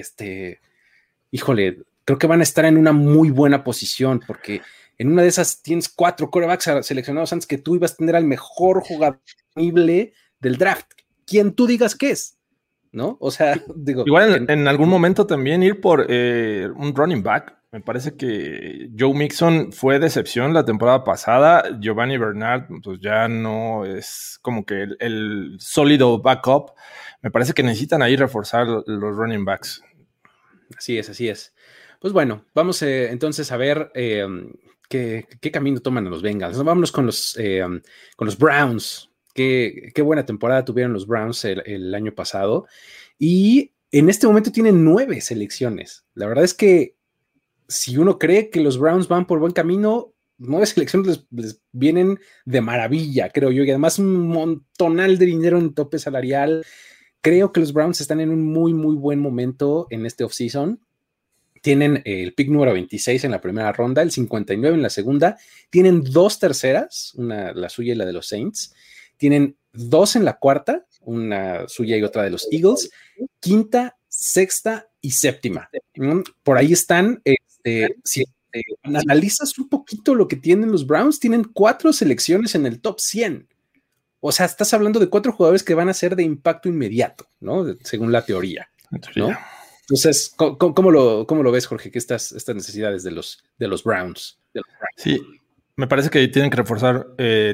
híjole, creo que van a estar en una muy buena posición, porque en una de esas tienes 4 quarterbacks seleccionados antes que tú ibas a tener al mejor jugador disponible del draft. Quien tú digas que es, ¿no? O sea, digo... Igual en algún momento también ir por un running back. Me parece que Joe Mixon fue decepción la temporada pasada. Giovanni Bernard, pues ya no es como que el sólido backup. Me parece que necesitan ahí reforzar los running backs. Así es. Pues bueno, vamos entonces a ver... ¿Qué camino toman a los Bengals? Vámonos con los Browns. Qué buena temporada tuvieron los Browns el año pasado. Y en este momento tienen 9 selecciones. La verdad es que si uno cree que los Browns van por buen camino, 9 selecciones les vienen de maravilla, creo yo. Y además un montonal de dinero en tope salarial. Creo que los Browns están en un muy, muy buen momento en este offseason. Tienen el pick número 26 en la primera ronda, el 59 en la segunda. Tienen 2 terceras, una la suya y la de los Saints. Tienen 2 en la cuarta, una suya y otra de los Eagles. Quinta, sexta y séptima. Por ahí están. Si analizas un poquito lo que tienen los Browns, tienen 4 selecciones en el top 100. O sea, estás hablando de 4 jugadores que van a ser de impacto inmediato, ¿no? Según la teoría, ¿no? Entonces, ¿cómo lo ves, Jorge, que estas necesidades de los Browns? Sí, me parece que tienen que reforzar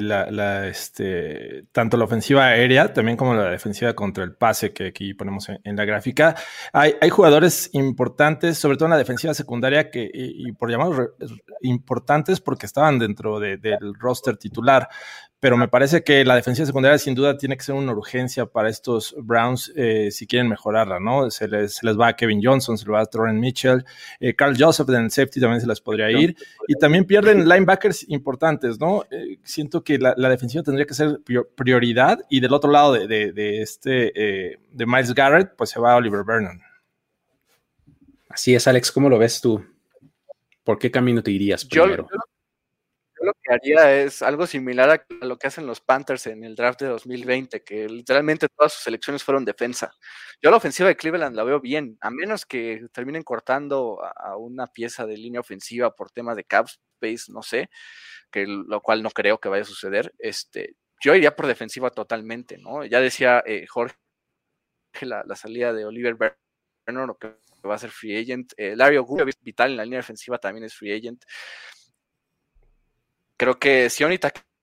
tanto la ofensiva aérea también como la defensiva contra el pase que aquí ponemos en la gráfica. Hay jugadores importantes, sobre todo en la defensiva secundaria, y por llamarlos importantes porque estaban dentro del roster titular. Pero me parece que la defensiva secundaria sin duda tiene que ser una urgencia para estos Browns si quieren mejorarla, ¿no? Se les va a Kevin Johnson, se les va a Torren Mitchell, Carl Joseph en el safety también se les podría ir, y también pierden linebackers importantes, ¿no? Siento que la defensiva tendría que ser prioridad, y del otro lado de Myles Garrett, pues se va Oliver Vernon. Así es, Alex, ¿cómo lo ves tú? ¿Por qué camino te irías primero? Yo lo que haría es algo similar a lo que hacen los Panthers en el draft de 2020, que literalmente todas sus selecciones fueron defensa. Yo la ofensiva de Cleveland la veo bien, a menos que terminen cortando a una pieza de línea ofensiva por temas de cap space, no sé, lo cual no creo que vaya a suceder. Yo iría por defensiva totalmente, ¿no? Ya decía Jorge la salida de Oliver Vernon, que va a ser free agent. Larry Ogunjobi, vital en la línea defensiva, también es free agent. Creo que Sione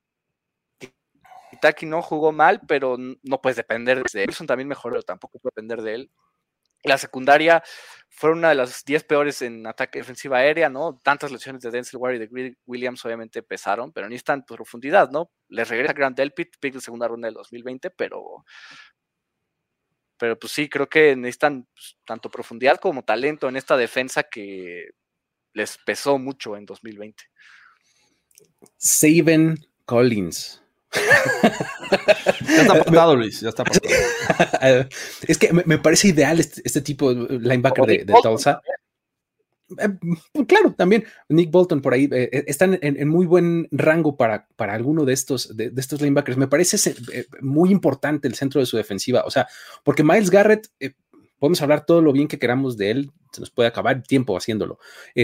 Taki no jugó mal, pero no puedes depender de él. Wilson también mejoró, pero tampoco puede depender de él. La secundaria fue una de las 10 peores en ataque defensiva aérea, ¿no? Tantas lesiones de Denzel Ward y de Williams obviamente pesaron, pero necesitan profundidad, ¿no? Les regresa Grant Delpit, pick de segunda ronda del 2020, pero pues sí, creo que necesitan tanto profundidad como talento en esta defensa que les pesó mucho en 2020. Zaven Collins. Ya está apuntado, Luis, ya está apuntado. Es que me parece ideal este tipo de linebacker de Tulsa. Claro, también Nick Bolton por ahí están en muy buen rango para alguno de estos linebackers. Me parece muy importante el centro de su defensiva, o sea, porque Myles Garrett, podemos hablar todo lo bien que queramos de él, se nos puede acabar el tiempo haciéndolo,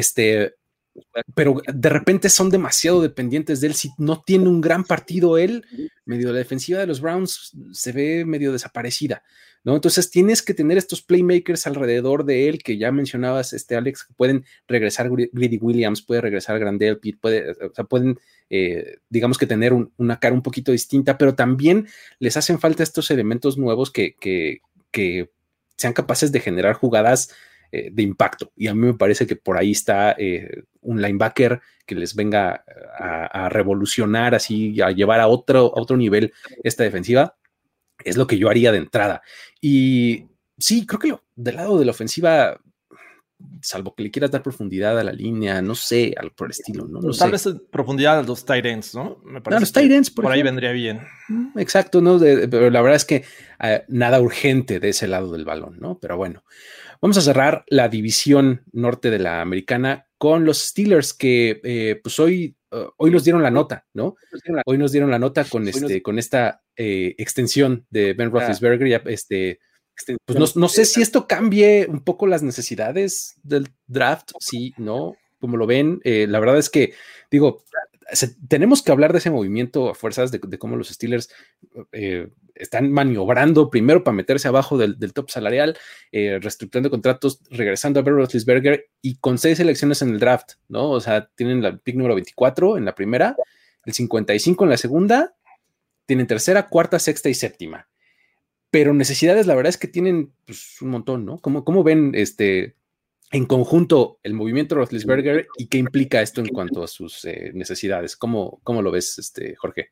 pero de repente son demasiado dependientes de él. Si no tiene un gran partido él, medio la defensiva de los Browns se ve medio desaparecida, ¿no? Entonces tienes que tener estos playmakers alrededor de él, que ya mencionabas, Alex, que pueden regresar Greedy Williams, puede regresar Grandel Pitt, pueden, digamos que tener una cara un poquito distinta, pero también les hacen falta estos elementos nuevos que sean capaces de generar jugadas de impacto, y a mí me parece que por ahí está un linebacker que les venga a revolucionar, así, a llevar a otro nivel esta defensiva. Es lo que yo haría de entrada. Y sí, creo que del lado de la ofensiva, salvo que le quieras dar profundidad a la línea, no sé, algo por el estilo, ¿no? Tal vez profundidad a los tight ends, ¿no? Me parece los tight ends, por ahí vendría bien. Exacto, ¿no? Pero la verdad es que nada urgente de ese lado del balón, ¿no? Pero bueno, vamos a cerrar la división norte de la americana con los Steelers, que pues hoy nos dieron la nota, ¿no? Hoy nos dieron la nota con esta extensión de Ben Roethlisberger. Ya, pues no sé si esto cambie un poco las necesidades del draft, sí, no, como lo ven. La verdad es que, digo, tenemos que hablar de ese movimiento a fuerzas, de cómo los Steelers están maniobrando primero para meterse abajo del top salarial, reestructurando contratos, regresando a Ben Roethlisberger y con 6 selecciones en el draft, ¿no? O sea, tienen la pick número 24 en la primera, el 55 en la segunda, tienen tercera, cuarta, sexta y séptima. Pero necesidades, la verdad es que tienen pues, un montón, ¿no? ¿Cómo ven en conjunto el movimiento Roethlisberger y qué implica esto en cuanto a sus necesidades? ¿Cómo lo ves, Jorge?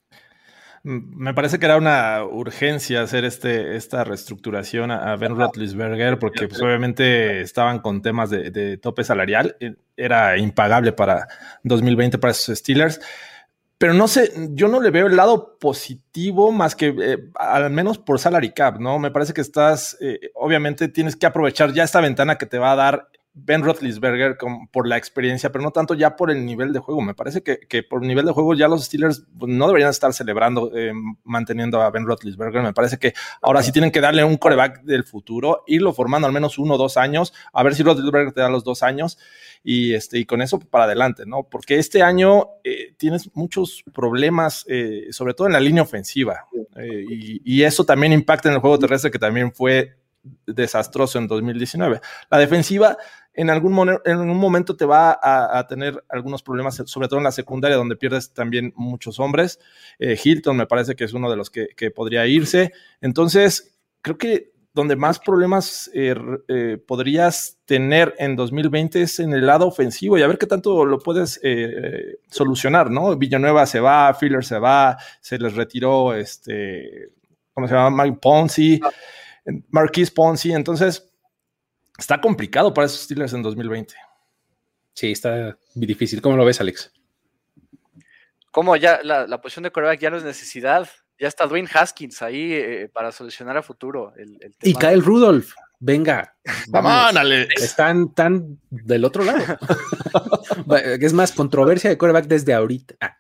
Me parece que era una urgencia hacer esta reestructuración a Ben Roethlisberger, porque pues, obviamente estaban con temas de tope salarial. Era impagable para 2020 para esos Steelers. Pero no sé, yo no le veo el lado positivo más que al menos por salary cap, ¿no? Me parece que obviamente tienes que aprovechar ya esta ventana que te va a dar Ben Roethlisberger por la experiencia, pero no tanto ya por el nivel de juego. Me parece que por nivel de juego ya los Steelers no deberían estar celebrando manteniendo a Ben Roethlisberger. Me parece que ahora sí tienen que darle un quarterback del futuro, irlo formando al menos 1 o 2 años, a ver si Roethlisberger te da los 2 años y con eso para adelante, ¿no? Porque este año tienes muchos problemas, sobre todo en la línea ofensiva, y eso también impacta en el juego terrestre, que también fue desastroso en 2019. La defensiva en algún momento te va a tener algunos problemas, sobre todo en la secundaria, donde pierdes también muchos hombres. Hilton me parece que es uno de los que podría irse. Entonces, creo que donde más problemas podrías tener en 2020 es en el lado ofensivo, y a ver qué tanto lo puedes solucionar, ¿no? Villanueva se va, Filler se va, se les retiró ¿cómo se llama? Mike Ponzi, Marquise Ponzi. Entonces está complicado para esos Steelers en 2020. Sí, está muy difícil. ¿Cómo lo ves, Alex? Como ya la posición de quarterback ya no es necesidad. Ya está Dwayne Haskins ahí para solucionar a futuro el tema. Y Kyle Rudolph, venga. Vamos, Alex. Están tan del otro lado. Es más, controversia de quarterback desde ahorita.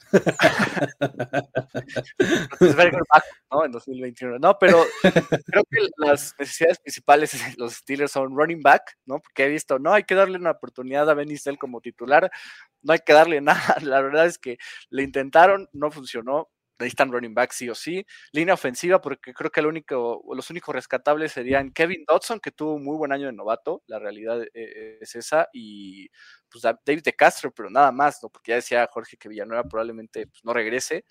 ¿No? En 2021. No, pero creo que las necesidades principales de los Steelers son running back, ¿no? Porque he visto, no hay que darle una oportunidad a Benny Snell como titular, no hay que darle nada. La verdad es que le intentaron, no funcionó. Necesitan running back sí o sí. Línea ofensiva, porque creo que los únicos rescatables serían Kevin Dodson, que tuvo un muy buen año de novato, la realidad es esa, y pues David de Castro, pero nada más, ¿no? Porque ya decía Jorge que Villanueva probablemente pues, no regrese.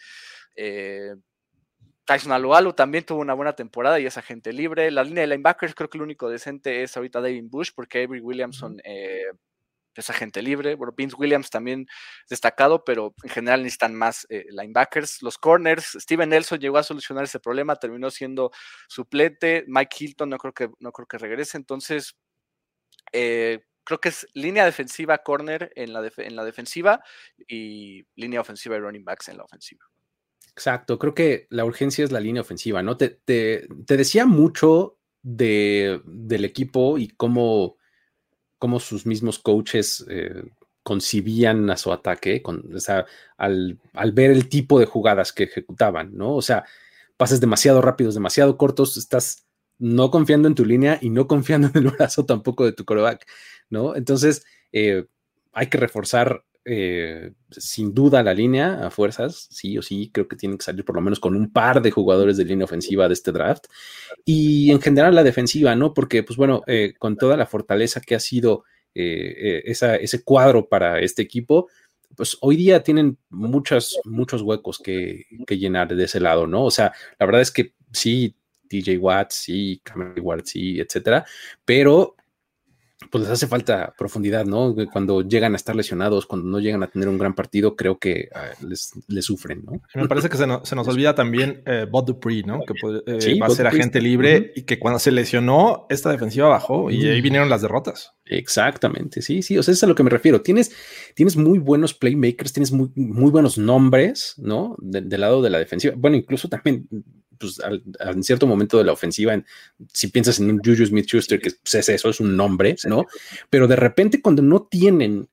Tyson Alualu también tuvo una buena temporada y es agente libre. La línea de linebackers, creo que el único decente es ahorita Devin Bush, porque Avery Williamson es agente libre. Bueno, Vince Williams también destacado, pero en general necesitan más linebackers. Los corners, Steven Nelson llegó a solucionar ese problema, terminó siendo suplente. Mike Hilton no creo que regrese. Entonces, creo que es línea defensiva, corner en la defensiva y línea ofensiva y running backs en la ofensiva. Exacto, creo que la urgencia es la línea ofensiva, ¿no? Te decía mucho del equipo y cómo cómo sus mismos coaches concibían a su ataque, o sea, al ver el tipo de jugadas que ejecutaban, ¿no? O sea, pases demasiado rápidos, demasiado cortos, estás no confiando en tu línea y no confiando en el brazo tampoco de tu quarterback, ¿no? Entonces, hay que reforzar sin duda la línea a fuerzas, sí o sí, creo que tienen que salir por lo menos con un par de jugadores de línea ofensiva de este draft, y en general la defensiva, ¿no? Porque, pues bueno, con toda la fortaleza que ha sido ese cuadro para este equipo, pues hoy día tienen muchos huecos que llenar de ese lado, ¿no? O sea, la verdad es que sí, TJ Watt, sí, Cameron Ward, sí, etcétera, pero pues les hace falta profundidad, ¿no? Cuando llegan a estar lesionados, cuando no llegan a tener un gran partido, creo que les sufren, ¿no? Me parece que se nos olvida también Bud Dupree, ¿no? Que sí, va a ser agente libre y que cuando se lesionó, esta defensiva bajó y ahí vinieron las derrotas. Exactamente, sí, o sea, es a lo que me refiero. Tienes muy buenos playmakers, tienes muy buenos nombres, ¿no? Del lado de la defensiva. Bueno, incluso también, pues, en cierto momento de la ofensiva, si piensas en un Juju Smith-Schuster, que pues, es eso, es un nombre, ¿no? Pero de repente cuando no tienen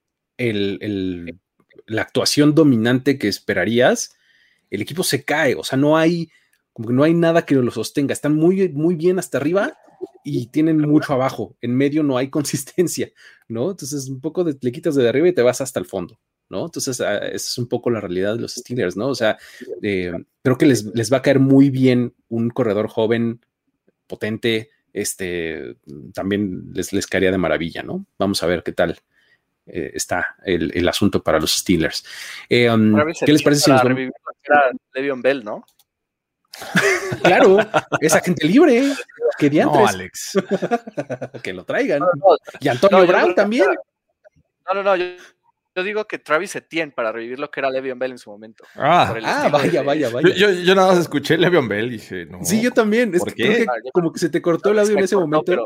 la actuación dominante que esperarías, el equipo se cae, o sea, no hay nada que lo sostenga, están muy bien hasta arriba y tienen mucho abajo, en medio no hay consistencia, ¿no? Entonces un poco le quitas de arriba y te vas hasta el fondo, ¿no? Entonces esa es un poco la realidad de los Steelers, ¿no? O sea, creo que les va a caer muy bien un corredor joven, potente, también les caería de maravilla, ¿no? Vamos a ver qué tal está el asunto para los Steelers. ¿Qué les parece si nos vamos? Le'Veon Bell, ¿no? Claro, es agente libre. ¿Qué diantres? No, Alex. Que lo traigan. Y Antonio Brown también. No, yo digo que Travis Etienne para revivir lo que era Le'Veon Bell en su momento. Vaya. Yo nada más escuché Le'Veon Bell y dije, no. Sí, yo también. ¿Por qué? Como que se te cortó el audio en ese momento.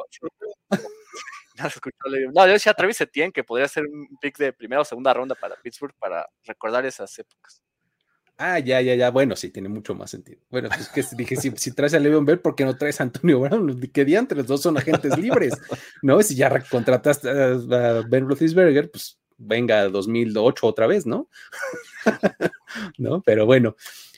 No, yo decía Travis Etienne, que podría ser un pick de primera o segunda ronda para Pittsburgh para recordar esas épocas. Ya. Bueno, sí, tiene mucho más sentido. Bueno, pues que dije, si traes a Le'Veon Bell, ¿por qué no traes a Antonio Brown? ¿Qué diantres? Los dos son agentes libres, ¿no? Si ya contrataste a Ben Roethlisberger, pues venga 2008 otra vez, ¿no? ¿No? Pero bueno,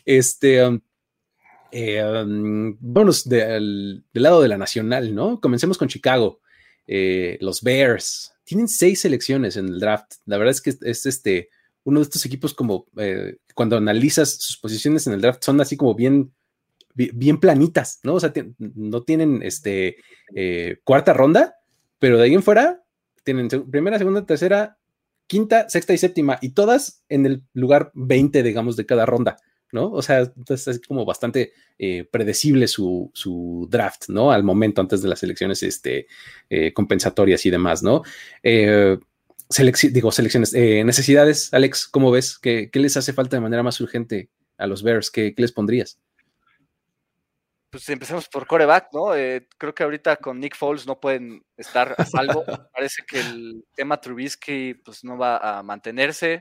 vámonos del lado de la nacional, ¿no? Comencemos con Chicago. Los Bears tienen 6 selecciones en el draft. La verdad es que es uno de estos equipos como cuando analizas sus posiciones en el draft son así como bien planitas, ¿no? O sea, no tienen cuarta ronda, pero de ahí en fuera tienen primera, segunda, tercera, quinta, sexta y séptima, y todas en el lugar 20, digamos, de cada ronda, ¿no? O sea, entonces es como bastante predecible su draft, ¿no? Al momento, antes de las elecciones compensatorias y demás, ¿no? Selecciones, necesidades, Alex, ¿cómo ves? ¿Qué les hace falta de manera más urgente a los Bears? ¿Qué les pondrías? Pues empecemos por quarterback, ¿no? Creo que ahorita con Nick Foles no pueden estar a salvo. Parece que el tema Trubisky pues no va a mantenerse.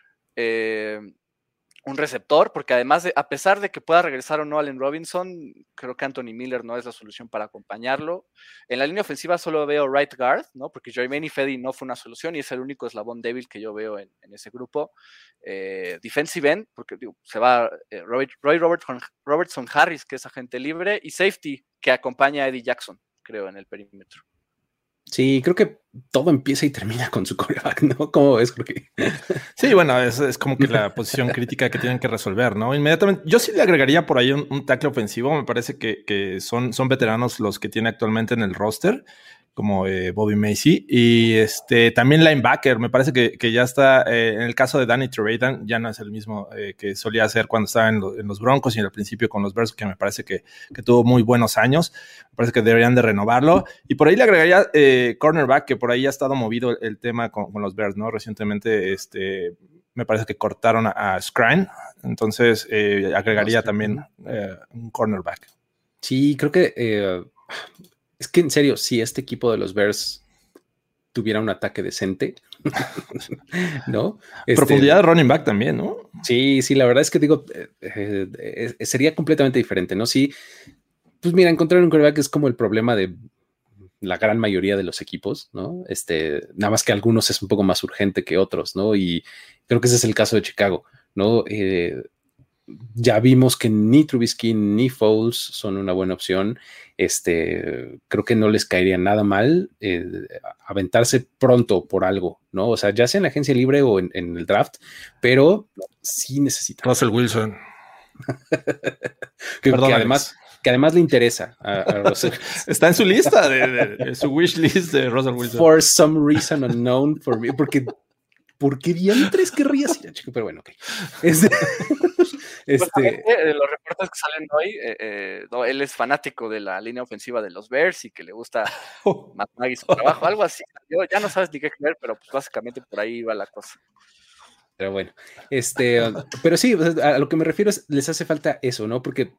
Un receptor, porque además, a pesar de que pueda regresar o no Allen Robinson, creo que Anthony Miller no es la solución para acompañarlo. En la línea ofensiva solo veo right guard, ¿no? Porque Jermaine Fedi no fue una solución y es el único eslabón débil que yo veo en ese grupo. Defensive end, porque se va Robertson Harris, que es agente libre, y safety, que acompaña a Eddie Jackson, creo, en el perímetro. Sí, creo que todo empieza y termina con su quarterback, ¿no? ¿Cómo ves, Jorge? Sí, bueno, es como que la posición crítica que tienen que resolver, ¿no? Inmediatamente, yo sí le agregaría por ahí un tackle ofensivo. Me parece que son veteranos los que tiene actualmente en el roster, como Bobby Macy, y también linebacker. Me parece que ya está, en el caso de Danny Trevathan, ya no es el mismo que solía hacer cuando estaba en los Broncos y al principio con los Bears, que me parece que tuvo muy buenos años. Me parece que deberían de renovarlo. Y por ahí le agregaría cornerback, que por ahí ha estado movido el tema con los Bears, ¿no? Recientemente, me parece que cortaron a Scrine, entonces agregaría también un cornerback. Sí, creo que es que en serio, si este equipo de los Bears tuviera un ataque decente, ¿no? Profundidad de running back también, ¿no? Sí, la verdad es que digo, sería completamente diferente, ¿no? Sí, pues mira, encontrar un quarterback es como el problema de la gran mayoría de los equipos, ¿no? Nada más que algunos es un poco más urgente que otros, ¿no? Y creo que ese es el caso de Chicago, ¿no? Ya vimos que ni Trubisky ni Foles son una buena opción. Creo que no les caería nada mal aventarse pronto por algo, ¿no? O sea, ya sea en la agencia libre o en el draft, pero sí necesitan. Russell Wilson. que además le interesa a Russell. Está en su lista, de su wish list de Russell Wilson. For some reason unknown for me, porque diantres querrías ir a Chico, pero bueno, ok. Los reportes que salen hoy, él es fanático de la línea ofensiva de los Bears y que le gusta Matt Nagy su trabajo, algo así. Yo ya no sabes ni qué creer, pero pues básicamente por ahí va la cosa. Pero bueno, pero sí, a lo que me refiero es, les hace falta eso, ¿no? Porque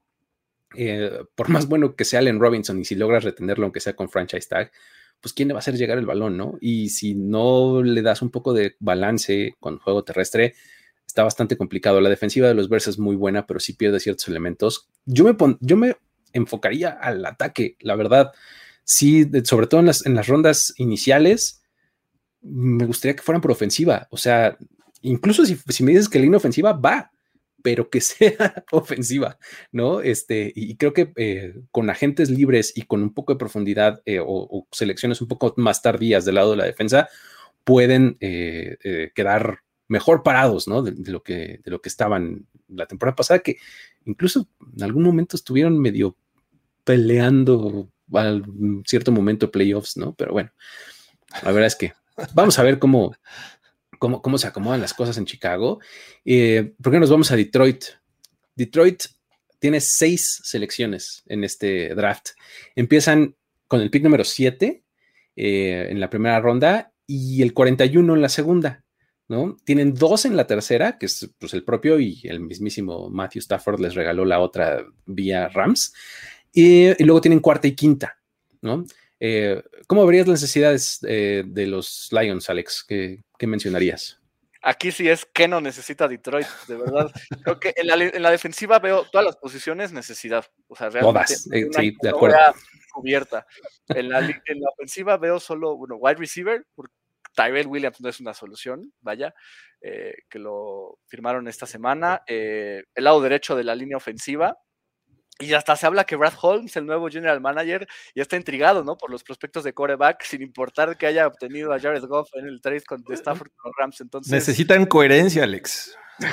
por más bueno que sea Allen Robinson y si logras retenerlo, aunque sea con franchise tag, pues quién le va a hacer llegar el balón, ¿no? Y si no le das un poco de balance con juego terrestre, está bastante complicado. La defensiva de los Bears es muy buena, pero sí pierde ciertos elementos. Yo me enfocaría al ataque, la verdad. Sí, sobre todo en las rondas iniciales, me gustaría que fueran por ofensiva. O sea, incluso si me dices que la línea ofensiva va, pero que sea ofensiva, ¿no? Y creo que con agentes libres y con un poco de profundidad o selecciones un poco más tardías del lado de la defensa, pueden quedar mejor parados, ¿no? De lo que estaban la temporada pasada, que incluso en algún momento estuvieron medio peleando a cierto momento de playoffs, ¿no? Pero bueno, la verdad es que vamos a ver cómo se acomodan las cosas en Chicago. ¿Por qué nos vamos a Detroit? Detroit tiene 6 selecciones en este draft. Empiezan con el pick número 7 en la primera ronda y el 41 en la segunda, ¿no? Tienen 2 en la tercera, que es pues, el propio y el mismísimo Matthew Stafford les regaló la otra vía Rams. Y luego tienen cuarta y quinta, ¿no? ¿Cómo verías las necesidades de los Lions, Alex? ¿Qué mencionarías? Aquí sí es que no necesita Detroit, de verdad. Creo que en la defensiva veo todas las posiciones necesidad. O sea, realmente todas, sí, de acuerdo. Cubierta. En la ofensiva veo solo wide receiver, porque Tyrell Williams no es una solución, vaya, que lo firmaron esta semana. El lado derecho de la línea ofensiva. Y hasta se habla que Brad Holmes, el nuevo general manager, ya está intrigado, ¿no? Por los prospectos de quarterback, sin importar que haya obtenido a Jared Goff en el trade de Stafford con los Rams. Entonces, necesitan coherencia, Alex.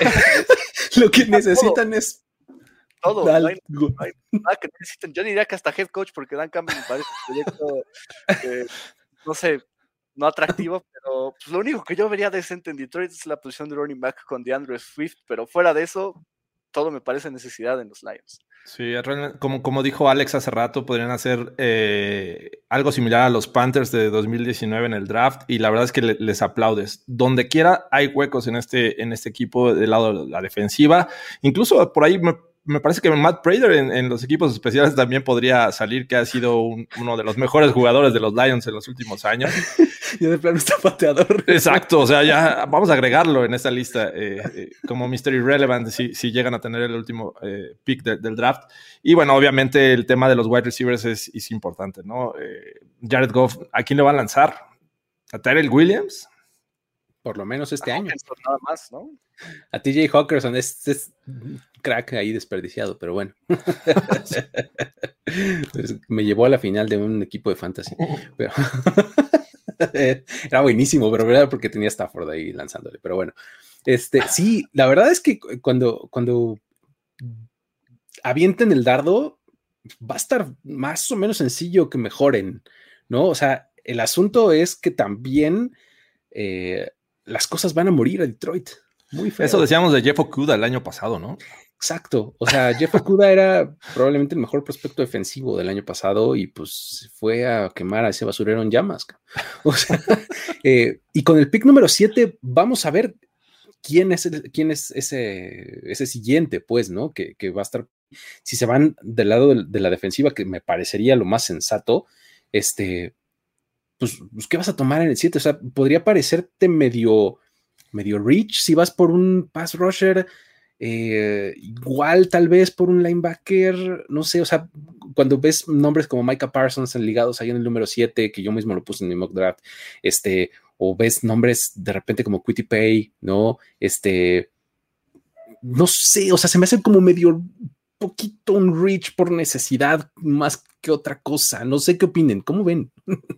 Lo que necesitan es todo. No hay nada que necesiten. Yo diría que hasta head coach, porque Dan Campbell me parece un proyecto, no sé, no atractivo, pero pues, lo único que yo vería decente en Detroit es la posición de running back con DeAndre Swift, pero fuera de eso, todo me parece necesidad en los Lions. Sí, como dijo Alex hace rato, podrían hacer algo similar a los Panthers de 2019 en el draft, y la verdad es que les aplaudes. Donde quiera hay huecos en este equipo del lado de la defensiva. Incluso por ahí me parece que Matt Prater en los equipos especiales también podría salir, que ha sido uno de los mejores jugadores de los Lions en los últimos años. Ya de plano está pateador. Exacto, o sea, ya vamos a agregarlo en esta lista como Mr. Irrelevant si llegan a tener el último pick del draft. Y bueno, obviamente el tema de los wide receivers es importante, ¿no? Jared Goff, ¿a quién le va a lanzar? ¿A Tyrell Williams? Por lo menos este año. Nada más, ¿no? A TJ Hawkinson es crack ahí desperdiciado, pero bueno. Me llevó a la final de un equipo de fantasy. Pero era buenísimo, pero verdad porque tenía Stafford ahí lanzándole. Pero bueno, sí, la verdad es que cuando avienten el dardo, va a estar más o menos sencillo que mejoren, ¿no? O sea, el asunto es que también las cosas van a morir a Detroit. Muy feo. Eso decíamos de Jeff Okudah el año pasado, ¿no? Exacto. O sea, Jeff Okudah era probablemente el mejor prospecto defensivo del año pasado y pues fue a quemar a ese basurero en llamas. O sea, y con el pick número 7 vamos a ver quién es ese siguiente, pues, ¿no? Que va a estar, si se van del lado de la defensiva, que me parecería lo más sensato, pues, ¿qué vas a tomar en el 7? O sea, podría parecerte medio reach si vas por un pass rusher, igual tal vez por un linebacker, no sé, o sea, cuando ves nombres como Micah Parsons ligados ahí en el número 7, que yo mismo lo puse en mi mock draft, o ves nombres de repente como Quitty Pay, ¿no? No sé, o sea, se me hace como medio poquito un reach por necesidad más que otra cosa. No sé qué opinen, ¿cómo ven?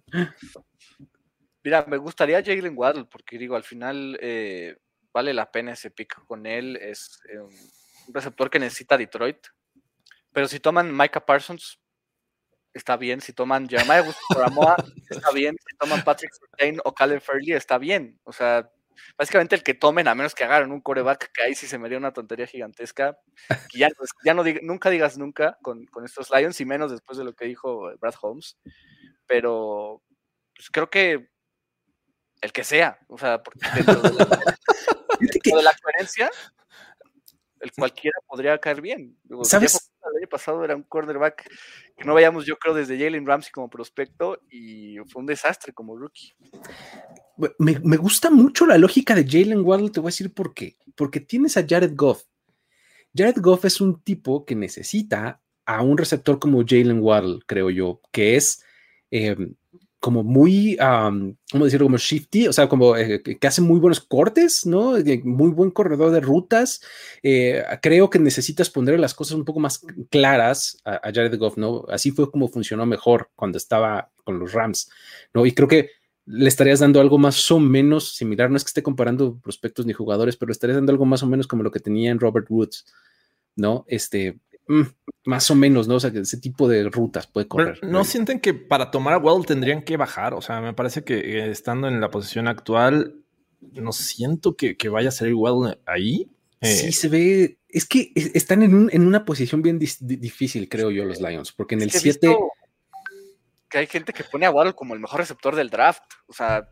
Mira, me gustaría Jalen Waddle porque digo, al final vale la pena ese pick con él. Es un receptor que necesita Detroit. Pero si toman Micah Parsons, está bien. Si toman Jeremiah Owusu-Koramoah, está bien. Si toman Patrick Surtain o Caleb Farley, está bien. O sea, básicamente el que tomen, a menos que agarren un quarterback, que ahí sí se me haría una tontería gigantesca. Que ya no nunca digas nunca con estos Lions, y menos después de lo que dijo Brad Holmes. Pero pues, creo que el que sea, o sea, porque dentro de la coherencia, el cualquiera podría caer bien. ¿Sabes? El año pasado era un cornerback que no veíamos, yo creo, desde Jalen Ramsey como prospecto, y fue un desastre como rookie. Me gusta mucho la lógica de Jalen Waddle, te voy a decir por qué. Porque tienes a Jared Goff. Jared Goff es un tipo que necesita a un receptor como Jalen Waddle, creo yo, que es como muy, ¿cómo decirlo? Como shifty, o sea, como que hace muy buenos cortes, ¿no? Muy buen corredor de rutas. Creo que necesitas poner las cosas un poco más claras a Jared Goff, ¿no? Así fue como funcionó mejor cuando estaba con los Rams, ¿no? Y creo que le estarías dando algo más o menos similar, no es que esté comparando prospectos ni jugadores, pero estarías dando algo más o menos como lo que tenía en Robert Woods, ¿no? Más o menos, ¿no? O sea, que ese tipo de rutas puede correr. Pero ¿no sienten que para tomar a Waddle tendrían que bajar? O sea, me parece que estando en la posición actual, no siento que vaya a salir Waddle ahí. Sí, se ve, es que están en una posición bien difícil, creo yo, los Lions, porque en el 7... que hay gente que pone a Waddle como el mejor receptor del draft, o sea...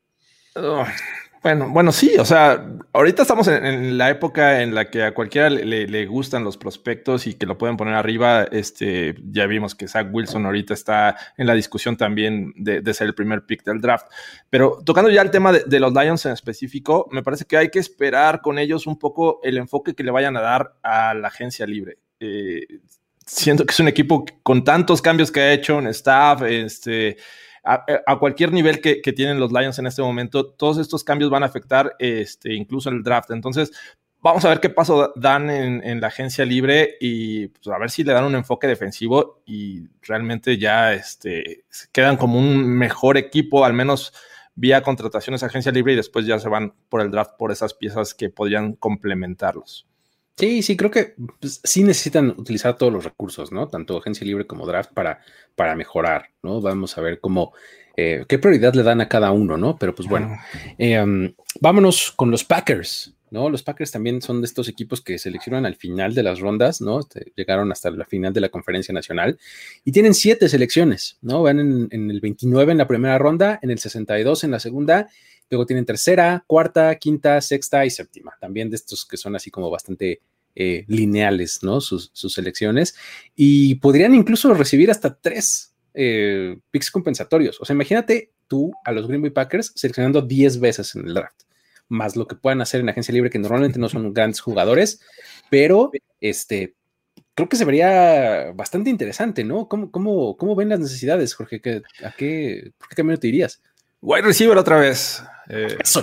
Bueno, sí, o sea, ahorita estamos en la época en la que a cualquiera le gustan los prospectos y que lo pueden poner arriba. Ya vimos que Zach Wilson ahorita está en la discusión también de ser el primer pick del draft. Pero tocando ya el tema de los Lions en específico, me parece que hay que esperar con ellos un poco el enfoque que le vayan a dar a la agencia libre. Siento que es un equipo con tantos cambios que ha hecho en staff, a cualquier nivel que tienen los Lions en este momento, todos estos cambios van a afectar incluso en el draft. Entonces, vamos a ver qué paso dan en la agencia libre y pues, a ver si le dan un enfoque defensivo y realmente ya quedan como un mejor equipo, al menos vía contrataciones a agencia libre, y después ya se van por el draft por esas piezas que podrían complementarlos. Sí, creo que pues, sí necesitan utilizar todos los recursos, ¿no? Tanto agencia libre como draft para mejorar, ¿no? Vamos a ver cómo, qué prioridad le dan a cada uno, ¿no? Pero pues bueno, vámonos con los Packers, ¿no? Los Packers también son de estos equipos que seleccionan al final de las rondas, ¿no? Llegaron hasta la final de la Conferencia Nacional y tienen 7 selecciones, ¿no? Van en el 29 en la primera ronda, en el 62 en la segunda. Luego tienen tercera, cuarta, quinta, sexta y séptima. También de estos que son así como bastante lineales, ¿no? Sus selecciones. Y podrían incluso recibir hasta 3 picks compensatorios. O sea, imagínate tú a los Green Bay Packers seleccionando 10 veces en el draft, más lo que puedan hacer en agencia libre, que normalmente no son grandes jugadores, pero creo que se vería bastante interesante, ¿no? ¿Cómo ven las necesidades, Jorge? ¿Por qué camino te irías? Wide receiver otra vez. Eso.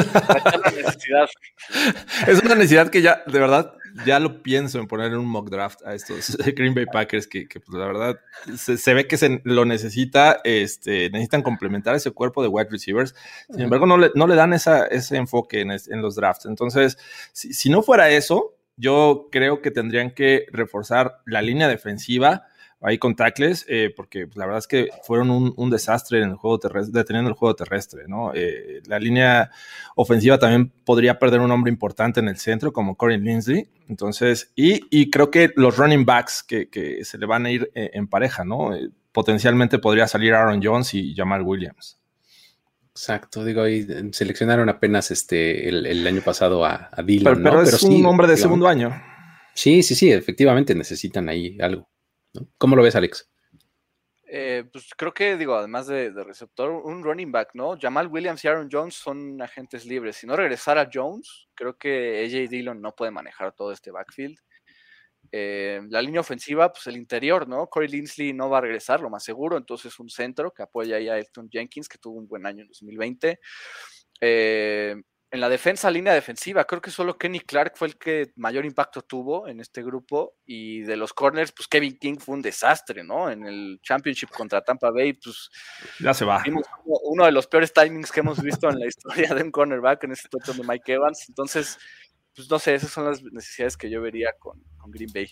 Es una necesidad que ya, de verdad, ya lo pienso en poner en un mock draft a estos Green Bay Packers que pues, la verdad se ve que lo necesita. Necesitan complementar ese cuerpo de wide receivers. Sin embargo, no le dan ese enfoque en los drafts. Entonces, si no fuera eso, yo creo que tendrían que reforzar la línea defensiva ahí con tackles, porque pues, la verdad es que fueron un desastre en el juego terrestre, deteniendo el juego terrestre, ¿no? La línea ofensiva también podría perder un hombre importante en el centro, como Corey Linsley. Entonces, y creo que los running backs que se le van a ir en pareja, ¿no? Potencialmente podría salir Aaron Jones y Jamal Williams. Exacto, digo, ahí seleccionaron apenas el año pasado a Dillon, pero es un hombre de segundo año. Sí, efectivamente necesitan ahí algo. ¿Cómo lo ves, Alex? Pues creo que, además de receptor, un running back, ¿no? Jamal Williams y Aaron Jones son agentes libres. Si no regresara Jones, creo que AJ Dillon no puede manejar todo este backfield. La línea ofensiva, pues el interior, ¿no? Corey Linsley no va a regresar, lo más seguro, entonces un centro que apoya ya a Elgton Jenkins, que tuvo un buen año en 2020. En la defensa, línea defensiva, creo que solo Kenny Clark fue el que mayor impacto tuvo en este grupo, y de los corners, pues Kevin King fue un desastre, ¿no? En el Championship contra Tampa Bay, pues ya se va. Uno de los peores timings que hemos visto en la historia de un cornerback en ese touchdown de Mike Evans. Entonces, pues no sé, esas son las necesidades que yo vería con Green Bay.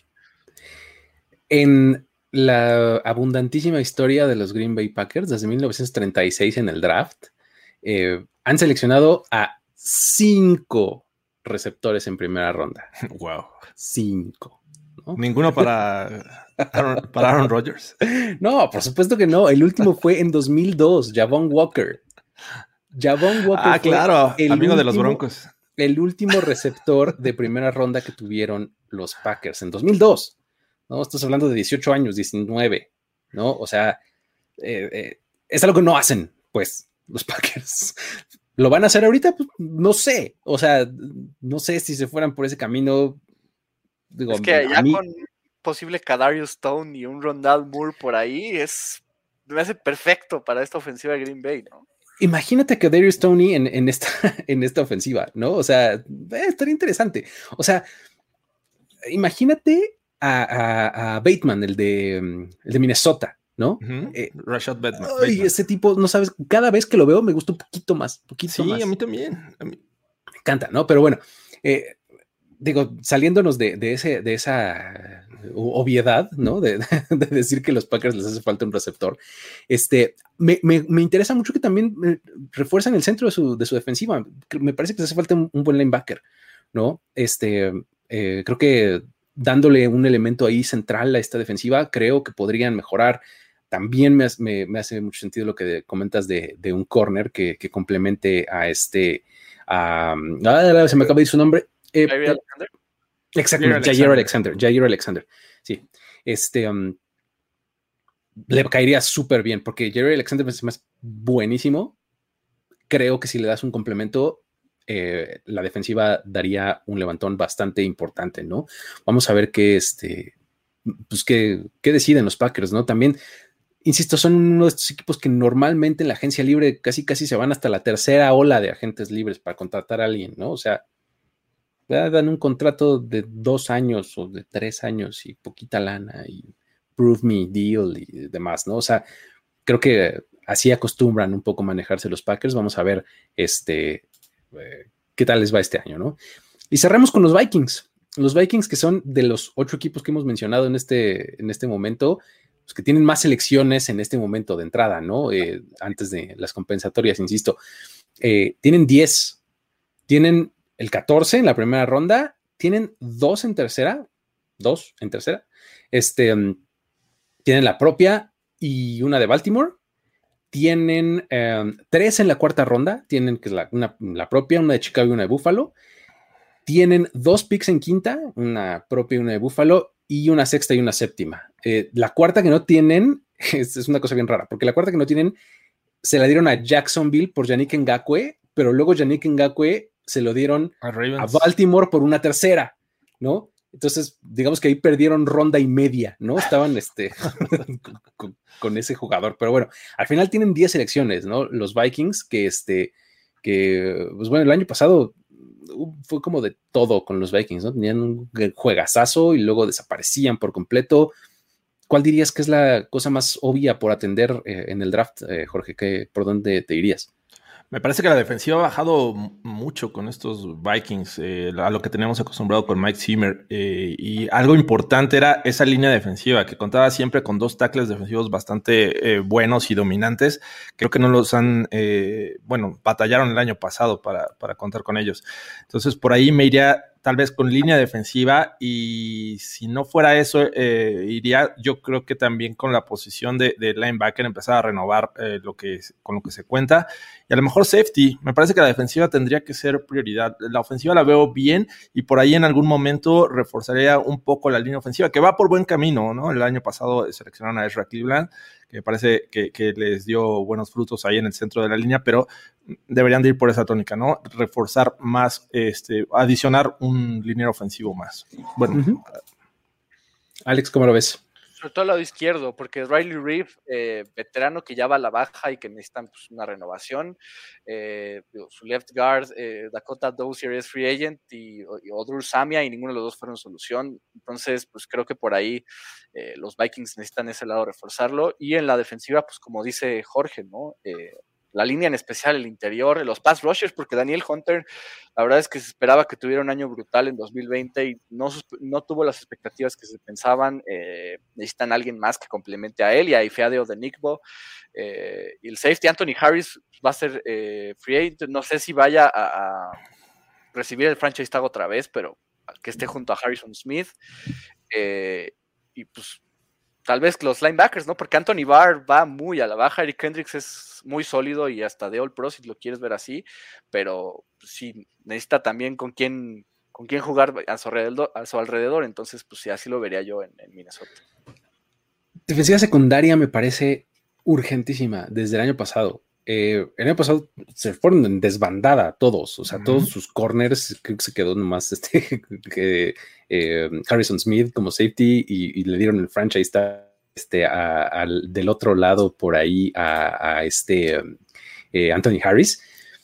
En la abundantísima historia de los Green Bay Packers, desde 1936 en el draft, han seleccionado a 5 receptores en primera ronda. Wow. 5. ¿no? Ninguno para Aaron Rodgers. No, por supuesto que no. El último fue en 2002, Javon Walker. Javon Walker fue claro, amigo de los Broncos. El último receptor de primera ronda que tuvieron los Packers en 2002. ¿No? Estás hablando de 18 años, 19, ¿no? O sea, es algo que no hacen, pues, los Packers. ¿Lo van a hacer ahorita? Pues no sé. O sea, no sé si se fueran por ese camino. Digo, es que ya con posible Kadarius Stone y un Rondale Moore por ahí, me hace perfecto para esta ofensiva de Green Bay, ¿no? Imagínate que Kadarius Toney en esta ofensiva, ¿no? O sea, estaría interesante. O sea, imagínate a Bateman, el de Minnesota, ¿no? Uh-huh. Rashad Bateman. Y ese tipo, no sabes, cada vez que lo veo me gusta un poquito más. Sí, más. A mí también. Me encanta, ¿no? Pero bueno, digo, saliéndonos de esa obviedad, ¿no? De decir que los Packers les hace falta un receptor. Me interesa mucho que también refuerzan el centro de su defensiva. Me parece que les hace falta un buen linebacker, ¿no? Creo que dándole un elemento ahí central a esta defensiva, creo que podrían mejorar. También me hace mucho sentido lo que comentas de un corner que complemente a se me acaba de ir su nombre. Exactamente, Jair Alexander. Sí. Le caería súper bien porque Jair Alexander es más buenísimo. Creo que si le das un complemento, la defensiva daría un levantón bastante importante, ¿no? Vamos a ver qué deciden los Packers, ¿no? También, insisto, son uno de estos equipos que normalmente en la agencia libre casi se van hasta la tercera ola de agentes libres para contratar a alguien, ¿no? O sea, dan un contrato de 2 años o de 3 años y poquita lana y prove me deal y demás, ¿no? O sea, creo que así acostumbran un poco manejarse los Packers. Vamos a ver qué tal les va este año, ¿no? Y cerramos con los Vikings. Los Vikings, que son de los 8 equipos que hemos mencionado en este momento, los que tienen más selecciones en este momento de entrada, ¿no? Antes de las compensatorias, insisto. Tienen 10. Tienen el 14 en la primera ronda. Tienen 2 en tercera. Tienen la propia y una de Baltimore. Tienen 3 en la cuarta ronda. Tienen que es la propia, una de Chicago y una de Buffalo. Tienen 2 picks en quinta, una propia y una de Buffalo, y una sexta y una séptima. La cuarta que no tienen es una cosa bien rara, porque la cuarta que no tienen se la dieron a Jacksonville por Yannick Ngakoue, pero luego Yannick Ngakoue se lo dieron a Baltimore por una tercera, ¿no? Entonces, digamos que ahí perdieron ronda y media, ¿no? Estaban con ese jugador. Pero bueno, al final tienen 10 selecciones, ¿no? Los Vikings, que pues bueno, el año pasado fue como de todo con los Vikings, ¿no? Tenían un juegazazo y luego desaparecían por completo. ¿Cuál dirías que es la cosa más obvia por atender en el draft, Jorge? ¿Por dónde te irías? Me parece que la defensiva ha bajado mucho con estos Vikings, a lo que teníamos acostumbrado con Mike Zimmer, y algo importante era esa línea defensiva, que contaba siempre con 2 tackles defensivos bastante buenos y dominantes. Creo que no los han, batallaron el año pasado para contar con ellos. Entonces, por ahí me iría tal vez con línea defensiva, y si no fuera eso, iría yo creo que también con la posición de linebacker, empezar a renovar con lo que se cuenta, y a lo mejor safety. Me parece que la defensiva tendría que ser prioridad. La ofensiva la veo bien, y por ahí en algún momento reforzaría un poco la línea ofensiva, que va por buen camino, ¿no? El año pasado seleccionaron a Ezra Cleveland, que me parece que les dio buenos frutos ahí en el centro de la línea, pero deberían de ir por esa tónica, ¿no? Reforzar más, adicionar un liniero ofensivo más. Bueno. Alex, ¿cómo lo ves? Sobre todo al lado izquierdo, porque Riley Reef, veterano que ya va a la baja y que necesitan pues, una renovación. Su left guard, Dakota Dozier es free agent y Odrul Samia, y ninguno de los dos fueron solución. Entonces, pues creo que por ahí los Vikings necesitan ese lado reforzarlo. Y en la defensiva, pues como dice Jorge, ¿no? La línea en especial, el interior, los pass rushers, porque Daniel Hunter, la verdad es que se esperaba que tuviera un año brutal en 2020 y no tuvo las expectativas que se pensaban. Necesitan a alguien más que complemente a él y a Ifeadi Odenigbo. Y el safety Anthony Harris va a ser free agent. No sé si vaya a recibir el franchise tag otra vez, pero que esté junto a Harrison Smith. Y pues tal vez los linebackers, ¿no? Porque Anthony Barr va muy a la baja, Eric Kendricks es muy sólido y hasta de All Pro si lo quieres ver así, pero sí necesita también con quién jugar a su alrededor, entonces pues sí, así lo vería yo en Minnesota. Defensiva secundaria me parece urgentísima desde el año pasado. El año pasado se fueron en desbandada todos, o sea, todos sus corners, creo que se quedó nomás Harrison Smith como safety y le dieron el franchise tag del otro lado por ahí a Anthony Harris,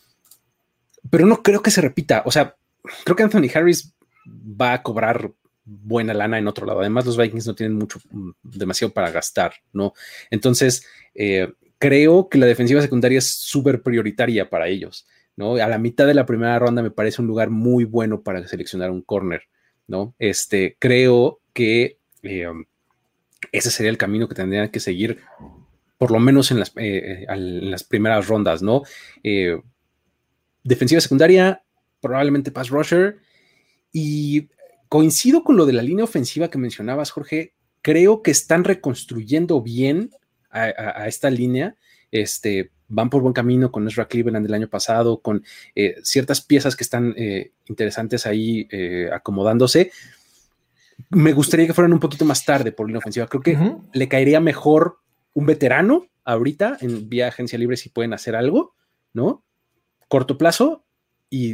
pero no creo que se repita. O sea, creo que Anthony Harris va a cobrar buena lana en otro lado. Además, los Vikings no tienen demasiado para gastar, ¿no? Entonces, creo que la defensiva secundaria es súper prioritaria para ellos, ¿no? A la mitad de la primera ronda me parece un lugar muy bueno para seleccionar un corner, ¿no? Creo que ese sería el camino que tendrían que seguir, por lo menos en las primeras rondas, ¿no? Defensiva secundaria, probablemente pass rusher, y coincido con lo de la línea ofensiva que mencionabas, Jorge. Creo que están reconstruyendo bien a esta línea. Van por buen camino con Ezra Cleveland del año pasado, con ciertas piezas que están interesantes ahí acomodándose. Me gustaría que fueran un poquito más tarde por línea ofensiva. Creo que le caería mejor un veterano ahorita en vía agencia libre si pueden hacer algo, ¿no? Corto plazo y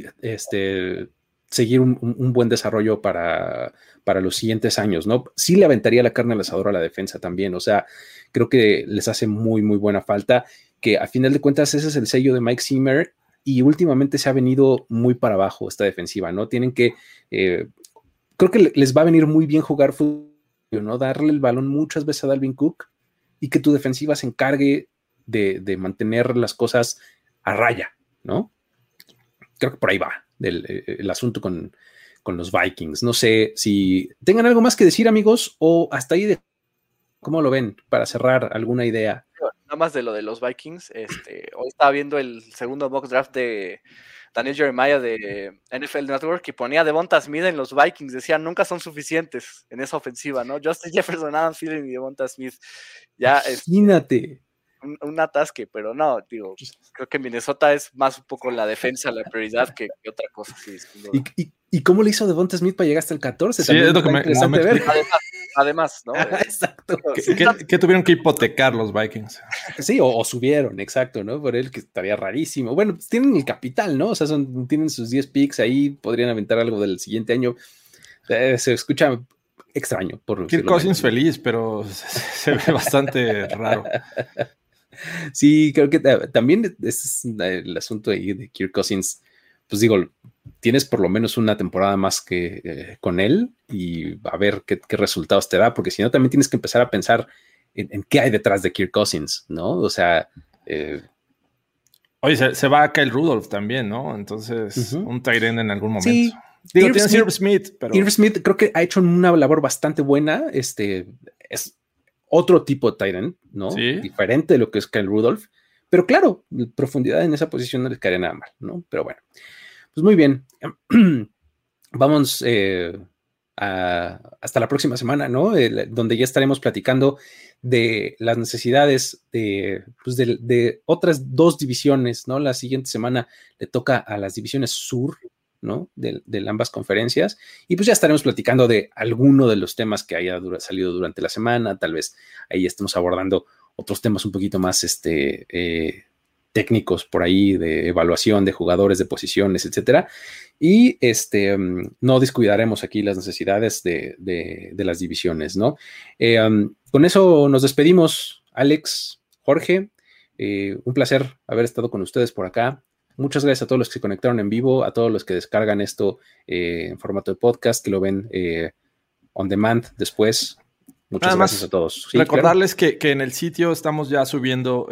seguir un buen desarrollo para los siguientes años, ¿no? Sí le aventaría la carne al asador a la defensa también, o sea, creo que les hace muy, muy buena falta, que a final de cuentas ese es el sello de Mike Zimmer y últimamente se ha venido muy para abajo esta defensiva, ¿no? Tienen que, creo que les va a venir muy bien jugar fútbol, ¿no? Darle el balón muchas veces a Dalvin Cook y que tu defensiva se encargue de mantener las cosas a raya, ¿no? Creo que por ahí va el asunto con los Vikings. No sé si tengan algo más que decir, amigos, o hasta ahí ¿cómo lo ven? Para cerrar, alguna idea. Nada más de lo de los Vikings. Hoy estaba viendo el segundo mock draft de Daniel Jeremiah de NFL Network y ponía a Devonta Smith en los Vikings. Decía, nunca son suficientes en esa ofensiva, ¿no? Justin Jefferson, Adam Thielen y Devonta Smith. Ya, imagínate. Un atasque, pero no, digo, creo que Minnesota es más un poco la defensa, la prioridad que otra cosa. Sí, ¿Y cómo le hizo Devonta Smith para llegar hasta el 14? Sí, es lo que me ver. Además, ¿no? Exacto. ¿Qué tuvieron que hipotecar los Vikings? Sí, o subieron, exacto, ¿no? Por él que estaría rarísimo. Bueno, pues tienen el capital, ¿no? O sea, tienen sus 10 picks ahí, podrían aventar algo del siguiente año. Se escucha extraño. Kirk Cousins feliz, pero se ve bastante raro. Sí, creo que también es el asunto ahí de Kirk Cousins. Pues digo, tienes por lo menos una temporada más que con él y a ver qué resultados te da, porque si no también tienes que empezar a pensar en qué hay detrás de Kirk Cousins, ¿no? O sea... Oye, se va a Kyle Rudolph también, ¿no? Entonces, un tight end en algún momento. Sí. Digo, tienes Irv Smith, pero... Irv Smith creo que ha hecho una labor bastante buena. Es otro tipo de tight end, ¿no? ¿Sí? Diferente de lo que es Kyle Rudolph. Pero claro, profundidad en esa posición no les caería nada mal, ¿no? Pero bueno, pues muy bien. Vamos hasta la próxima semana, ¿no? Donde ya estaremos platicando de las necesidades de otras dos divisiones, ¿no? La siguiente semana le toca a las divisiones sur, ¿no? De ambas conferencias, y pues ya estaremos platicando de alguno de los temas que haya salido durante la semana. Tal vez ahí estemos abordando otros temas un poquito más técnicos por ahí de evaluación de jugadores, de posiciones, etcétera. Y no descuidaremos aquí las necesidades de las divisiones, ¿no? Con eso nos despedimos, Alex, Jorge. Un placer haber estado con ustedes por acá. Muchas gracias a todos los que se conectaron en vivo, a todos los que descargan esto en formato de podcast, que lo ven on demand después. Muchas gracias a todos. Sí, recordarles claro. que en el sitio estamos ya subiendo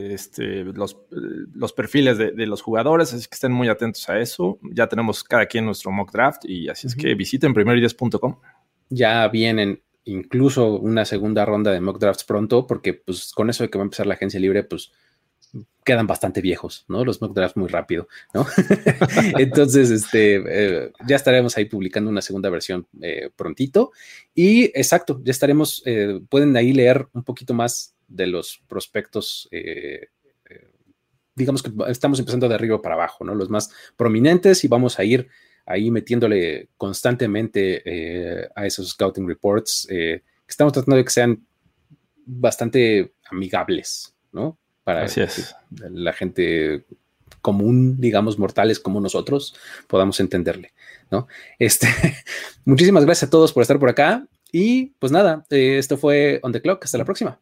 los perfiles de los jugadores, así que estén muy atentos a eso. Ya tenemos cada quien nuestro mock draft y así es que visiten primeroydiez.com. Ya vienen incluso una segunda ronda de mock drafts pronto, porque pues con eso de que va a empezar la agencia libre, pues quedan bastante viejos, ¿no? Los mock drafts muy rápido, ¿no? Entonces, ya estaremos ahí publicando una segunda versión prontito. Y exacto, ya estaremos, pueden ahí leer un poquito más de los prospectos, digamos que estamos empezando de arriba para abajo, ¿no? Los más prominentes y vamos a ir ahí metiéndole constantemente a esos scouting reports que estamos tratando de que sean bastante amigables, ¿no? Para que la gente común, digamos, mortales como nosotros, podamos entenderle, ¿no? Muchísimas gracias a todos por estar por acá y pues nada, esto fue On The Clock, hasta la próxima.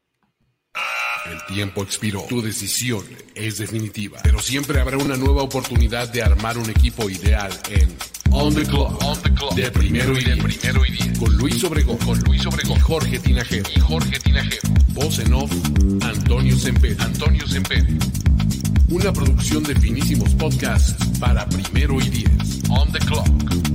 El tiempo expiró. Tu decisión es definitiva. Pero siempre habrá una nueva oportunidad de armar un equipo ideal en On The Clock. De primero y diez. Con Luis Obregón. Y Jorge Tinajero. Voz en off, Antonio Sempere. Una producción de Finísimos Podcasts para Primero y 10. On The Clock.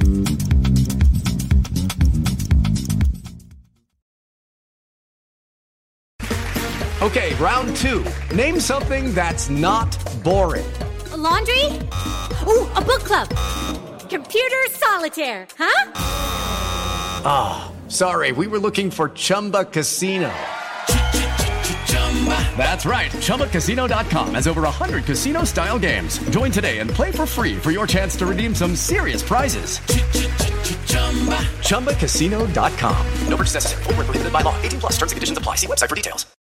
Okay, round 2. Name something that's not boring. A laundry? Ooh, a book club. Computer solitaire, huh? Ah, oh, sorry, we were looking for Chumba Casino. That's right, ChumbaCasino.com has over 100 casino-style games. Join today and play for free for your chance to redeem some serious prizes. ChumbaCasino.com. No purchase necessary. Void where prohibited by law. 18+ terms and conditions apply. See website for details.